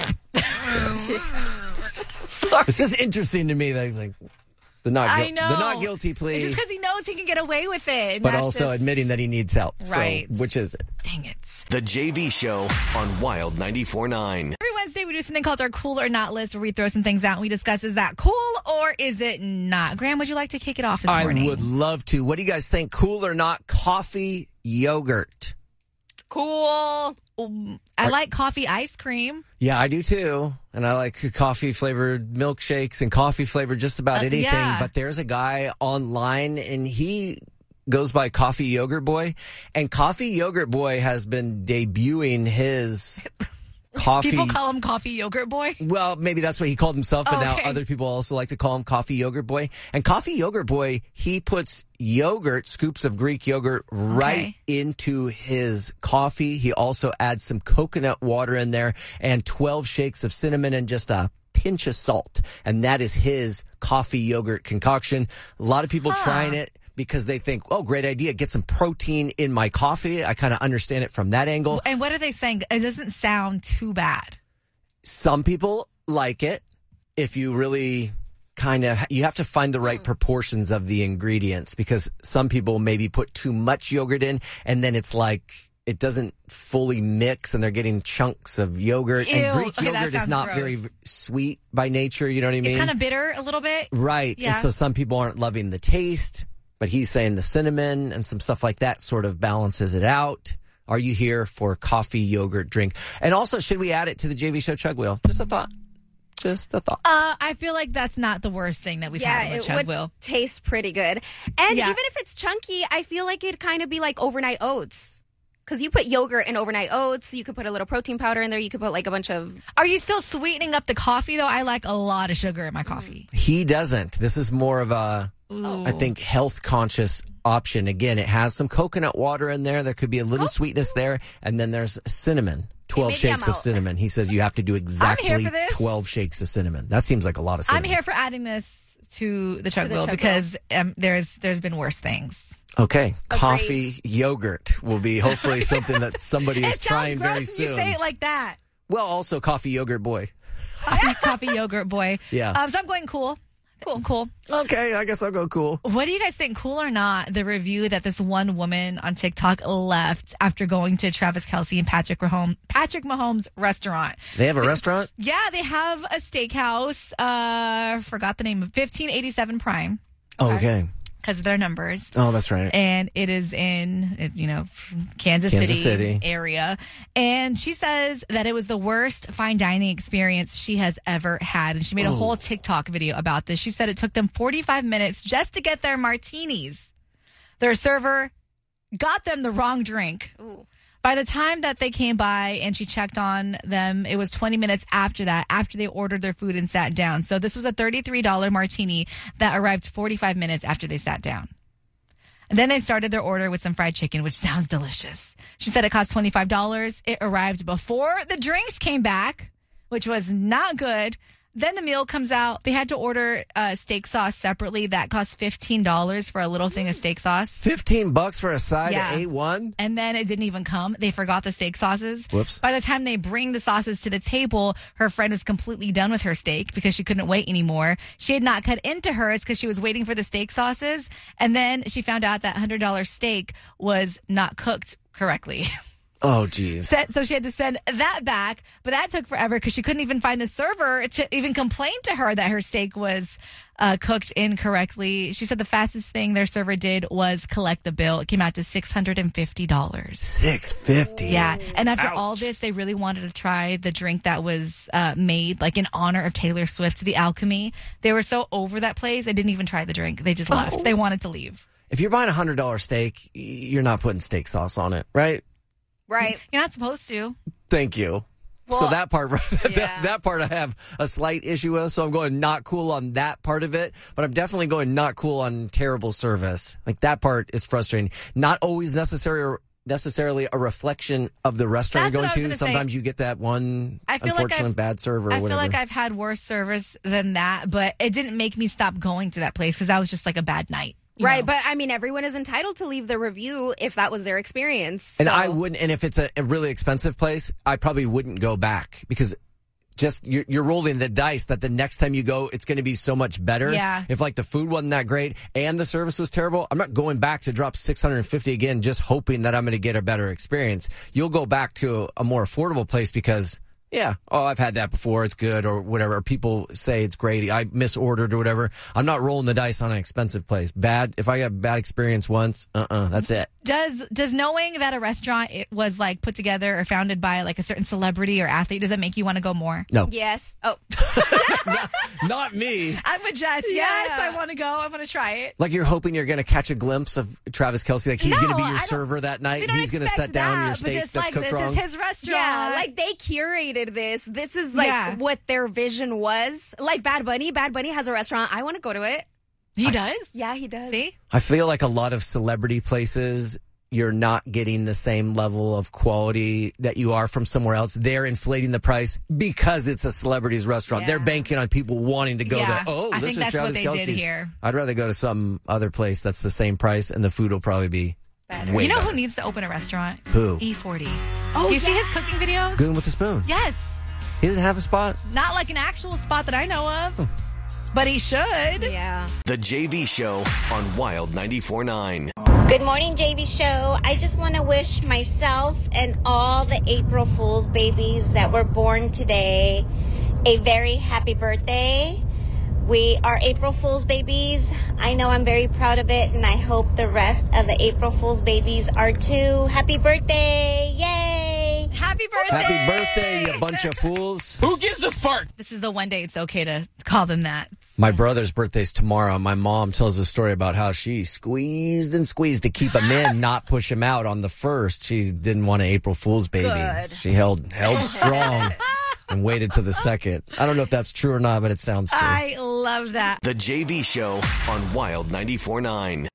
Speaker 3: It's just interesting to me that he's like, the not, gu-
Speaker 2: I know.
Speaker 3: the not guilty plea.
Speaker 2: It's just because he knows he can get away with it.
Speaker 3: But also just... admitting that he needs help.
Speaker 2: Right.
Speaker 3: So, which is it?
Speaker 2: Dang it.
Speaker 1: The J V Show on Wild ninety-four point nine.
Speaker 2: Every Wednesday, we do something called our Cool or Not list, where we throw some things out and we discuss, is that cool or is it not? Graham, would you like to kick it off this morning?
Speaker 3: I would love to. What do you guys think? Cool or not coffee yogurt?
Speaker 2: Cool. Um, I like coffee ice cream.
Speaker 3: Yeah, I do too. And I like coffee flavored milkshakes and coffee flavored just about
Speaker 2: Uh,
Speaker 3: anything.
Speaker 2: yeah.
Speaker 3: But there's a guy online and he goes by Coffee Yogurt Boy. And Coffee Yogurt Boy has been debuting his coffee.
Speaker 2: People call him Coffee Yogurt Boy?
Speaker 3: Well, maybe that's what he called himself, but
Speaker 2: Oh,
Speaker 3: now
Speaker 2: okay.
Speaker 3: other people also like to call him Coffee Yogurt Boy. And Coffee Yogurt Boy, he puts yogurt, scoops of Greek yogurt, right
Speaker 2: Okay.
Speaker 3: into his coffee. He also adds some coconut water in there and twelve shakes of cinnamon and just a pinch of salt. And that is his coffee yogurt concoction. A lot of people
Speaker 2: Huh.
Speaker 3: trying it because they think, oh, great idea, get some protein in my coffee. I kind of understand it from that angle.
Speaker 2: And what are they saying? It doesn't sound too bad.
Speaker 3: Some people like it if you really kind of, you have to find the right proportions of the ingredients because some people maybe put too much yogurt in and then it's like, it doesn't fully mix and they're getting chunks of yogurt.
Speaker 2: Ew.
Speaker 3: And Greek
Speaker 2: Okay, that
Speaker 3: yogurt is
Speaker 2: sounds
Speaker 3: not
Speaker 2: gross.
Speaker 3: very sweet by nature. You know what I mean?
Speaker 2: It's kind of bitter a little bit.
Speaker 3: Right.
Speaker 2: Yeah.
Speaker 3: And so some people aren't loving the taste, but he's saying the cinnamon and some stuff like that sort of balances it out. Are you here for coffee yogurt drink? And also, should we add it to the J V Show Chug Wheel? Just a thought. Just a thought.
Speaker 2: Uh, I feel like that's not the worst thing that we've
Speaker 5: yeah,
Speaker 2: had on the
Speaker 5: it
Speaker 2: Chug
Speaker 5: would
Speaker 2: Wheel.
Speaker 5: taste pretty good. And
Speaker 2: Yeah.
Speaker 5: even if it's chunky, I feel like it'd kind of be like overnight oats. Because you put yogurt in overnight oats, you could put a little protein powder in there, you could put like a bunch of...
Speaker 2: Are you still sweetening up the coffee, though? I like a lot of sugar in my coffee.
Speaker 3: He doesn't. This is more of a,
Speaker 2: Ooh.
Speaker 3: I think, health conscious option. Again, it has some coconut water in there. There could be a little sweetness there. And then there's cinnamon. twelve
Speaker 2: maybe
Speaker 3: shakes
Speaker 2: I'm
Speaker 3: of
Speaker 2: out.
Speaker 3: cinnamon. He says you have to do exactly
Speaker 2: for this.
Speaker 3: twelve shakes of cinnamon. That seems like a lot of
Speaker 2: I'm
Speaker 3: cinnamon.
Speaker 2: here for adding this to the Chug
Speaker 5: the
Speaker 2: Wheel
Speaker 5: Chug
Speaker 2: because um, there's there's been worse things.
Speaker 3: Okay. Coffee yogurt will be hopefully something that somebody is
Speaker 2: It
Speaker 3: trying
Speaker 2: sounds gross
Speaker 3: very
Speaker 2: when
Speaker 3: soon.
Speaker 2: you say it like that.
Speaker 3: Well, also coffee yogurt boy.
Speaker 2: Coffee, coffee yogurt boy.
Speaker 3: Yeah.
Speaker 2: Um, so I'm going cool. Cool, cool.
Speaker 3: Okay, I guess I'll go cool.
Speaker 2: What do you guys think, cool or not, the review that this one woman on TikTok left after going to Travis Kelce and Patrick Mahomes, Patrick Mahomes' restaurant?
Speaker 3: They have a restaurant?
Speaker 2: Yeah, they have a steakhouse. Uh, forgot the name of fifteen eighty-seven Prime.
Speaker 3: Okay.
Speaker 2: Because of their numbers.
Speaker 3: Oh, that's right.
Speaker 2: And it is in, you know, Kansas,
Speaker 3: Kansas
Speaker 2: City,
Speaker 3: City.
Speaker 2: area. And she says that it was the worst fine dining experience she has ever had. And she made a
Speaker 3: Oh.
Speaker 2: whole TikTok video about this. She said it took them forty-five minutes just to get their martinis. Their server got them the wrong drink.
Speaker 5: Ooh.
Speaker 2: By the time that they came by and she checked on them, it was twenty minutes after that, after they ordered their food and sat down. So this was a thirty-three dollars martini that arrived forty-five minutes after they sat down. And then they started their order with some fried chicken, which sounds delicious. She said it cost twenty-five dollars. It arrived before the drinks came back, which was not good. Then the meal comes out. They had to order uh, steak sauce separately. That cost fifteen dollars for a little thing of steak sauce.
Speaker 3: fifteen bucks for a side
Speaker 2: Yeah.
Speaker 3: of A one?
Speaker 2: And then it didn't even come. They forgot the steak sauces.
Speaker 3: Whoops.
Speaker 2: By the time they bring the sauces to the table, her friend was completely done with her steak because she couldn't wait anymore. She had not cut into hers because she was waiting for the steak sauces. And then she found out that one hundred dollars steak was not cooked correctly.
Speaker 3: Oh, geez.
Speaker 2: So so she had to send that back, but that took forever because she couldn't even find the server to even complain to her that her steak was uh, cooked incorrectly. She said the fastest thing their server did was collect the bill. It came out to six hundred fifty dollars.
Speaker 3: six hundred fifty dollars.
Speaker 2: Yeah, and after
Speaker 3: Ouch.
Speaker 2: all this, they really wanted to try the drink that was uh, made like in honor of Taylor Swift, the Alchemy. They were so over that place, they didn't even try the drink. They just left.
Speaker 3: Oh.
Speaker 2: They wanted to leave.
Speaker 3: If you're buying a one hundred dollars steak, you're not putting steak sauce on it, right?
Speaker 5: Right.
Speaker 2: You're not supposed to.
Speaker 3: Thank you. so
Speaker 5: Well,
Speaker 3: that part, that,
Speaker 5: yeah.
Speaker 3: that part I have a slight issue with. So I'm going not cool on that part of it, but I'm definitely going not cool on terrible service. Like that part is frustrating. Not always necessary, necessarily a reflection of the restaurant
Speaker 2: That's
Speaker 3: you're
Speaker 2: what I
Speaker 3: going
Speaker 2: was
Speaker 3: to.
Speaker 2: gonna say.
Speaker 3: Sometimes you get that one
Speaker 2: I feel like
Speaker 3: unfortunately
Speaker 2: I've-
Speaker 3: bad server or
Speaker 2: I
Speaker 3: whatever.
Speaker 2: feel like I've had worse service than that, but it didn't make me stop going to that place because that was just like a bad night. you
Speaker 5: Right,
Speaker 2: know?
Speaker 5: but I mean, everyone is entitled to leave the review if that was their experience.
Speaker 3: And
Speaker 5: so-
Speaker 3: I wouldn't, and if it's a, a really expensive place, I probably wouldn't go back because just you're, you're rolling the dice that the next time you go, it's going to be so much better.
Speaker 2: Yeah.
Speaker 3: If like the food wasn't that great and the service was terrible, I'm not going back to drop six hundred fifty again, just hoping that I'm going to get a better experience. You'll go back to a, a more affordable place because, yeah, oh, I've had that before. It's good or whatever. Or people say it's great. I misordered or whatever. I'm not rolling the dice on an expensive place. Bad. If I got a bad experience once, uh-uh, that's it.
Speaker 2: Does does knowing that a restaurant it was like put together or founded by like a certain celebrity or athlete, does that make you want to go more?
Speaker 3: No.
Speaker 5: Yes. Oh.
Speaker 3: Not me.
Speaker 2: I'm with Jess. Yes, I want to go. I want to try it.
Speaker 3: Like you're hoping you're going to catch a glimpse of Travis Kelce, like he's
Speaker 2: No,
Speaker 3: going to be
Speaker 2: I
Speaker 3: your
Speaker 2: don't-
Speaker 3: server that night.
Speaker 2: we
Speaker 3: And
Speaker 2: don't
Speaker 3: he's going to
Speaker 2: expect
Speaker 3: set down
Speaker 2: that,
Speaker 3: your
Speaker 2: but
Speaker 3: steak
Speaker 2: just
Speaker 3: that's
Speaker 2: like,
Speaker 3: cooked
Speaker 2: this
Speaker 3: wrong.
Speaker 2: is his restaurant.
Speaker 5: Yeah, like they curated this. This is like
Speaker 2: Yeah.
Speaker 5: what their vision was. Like Bad Bunny. Bad Bunny has a restaurant. I want to go to it.
Speaker 2: He does?
Speaker 5: Yeah, he does.
Speaker 2: See?
Speaker 3: I feel like a lot of celebrity places, you're not getting the same level of quality that you are from somewhere else. They're inflating the price because it's a celebrity's restaurant.
Speaker 2: Yeah.
Speaker 3: They're banking on people wanting to go
Speaker 2: Yeah,
Speaker 3: there. Oh,
Speaker 2: I
Speaker 3: this
Speaker 2: think
Speaker 3: is
Speaker 2: that's
Speaker 3: Travis
Speaker 2: what they
Speaker 3: Kelce's.
Speaker 2: did here.
Speaker 3: I'd rather go to some other place that's the same price and the food will probably be
Speaker 2: Better.
Speaker 3: way
Speaker 2: You know
Speaker 3: better.
Speaker 2: who needs to open a restaurant?
Speaker 3: Who?
Speaker 2: E forty.
Speaker 5: Oh,
Speaker 2: Do you see
Speaker 5: yeah.
Speaker 2: his cooking videos?
Speaker 3: Goon with the spoon.
Speaker 2: Yes.
Speaker 3: He doesn't have a spot?
Speaker 2: Not like an actual spot that I know of. But he should.
Speaker 5: Yeah.
Speaker 1: The J V Show on Wild ninety-four point nine.
Speaker 21: Good morning, J V Show. I just want to wish myself and all the April Fool's babies that were born today a very happy birthday. We are April Fool's babies. I know I'm very proud of it, and I hope the rest of the April Fool's babies are too. Happy birthday. Yay.
Speaker 2: Happy birthday.
Speaker 3: Happy birthday, you bunch of fools.
Speaker 17: Who gives a fart?
Speaker 2: This is the one day it's okay to call them that.
Speaker 3: My brother's birthday's tomorrow. My mom tells a story about how she squeezed and squeezed to keep him in, not push him out on the first. She didn't want an April Fool's baby.
Speaker 2: Good.
Speaker 3: She held held strong and waited to the second. I don't know if that's true or not, but it sounds true.
Speaker 2: I love that.
Speaker 1: The J V Show on Wild ninety-four point nine.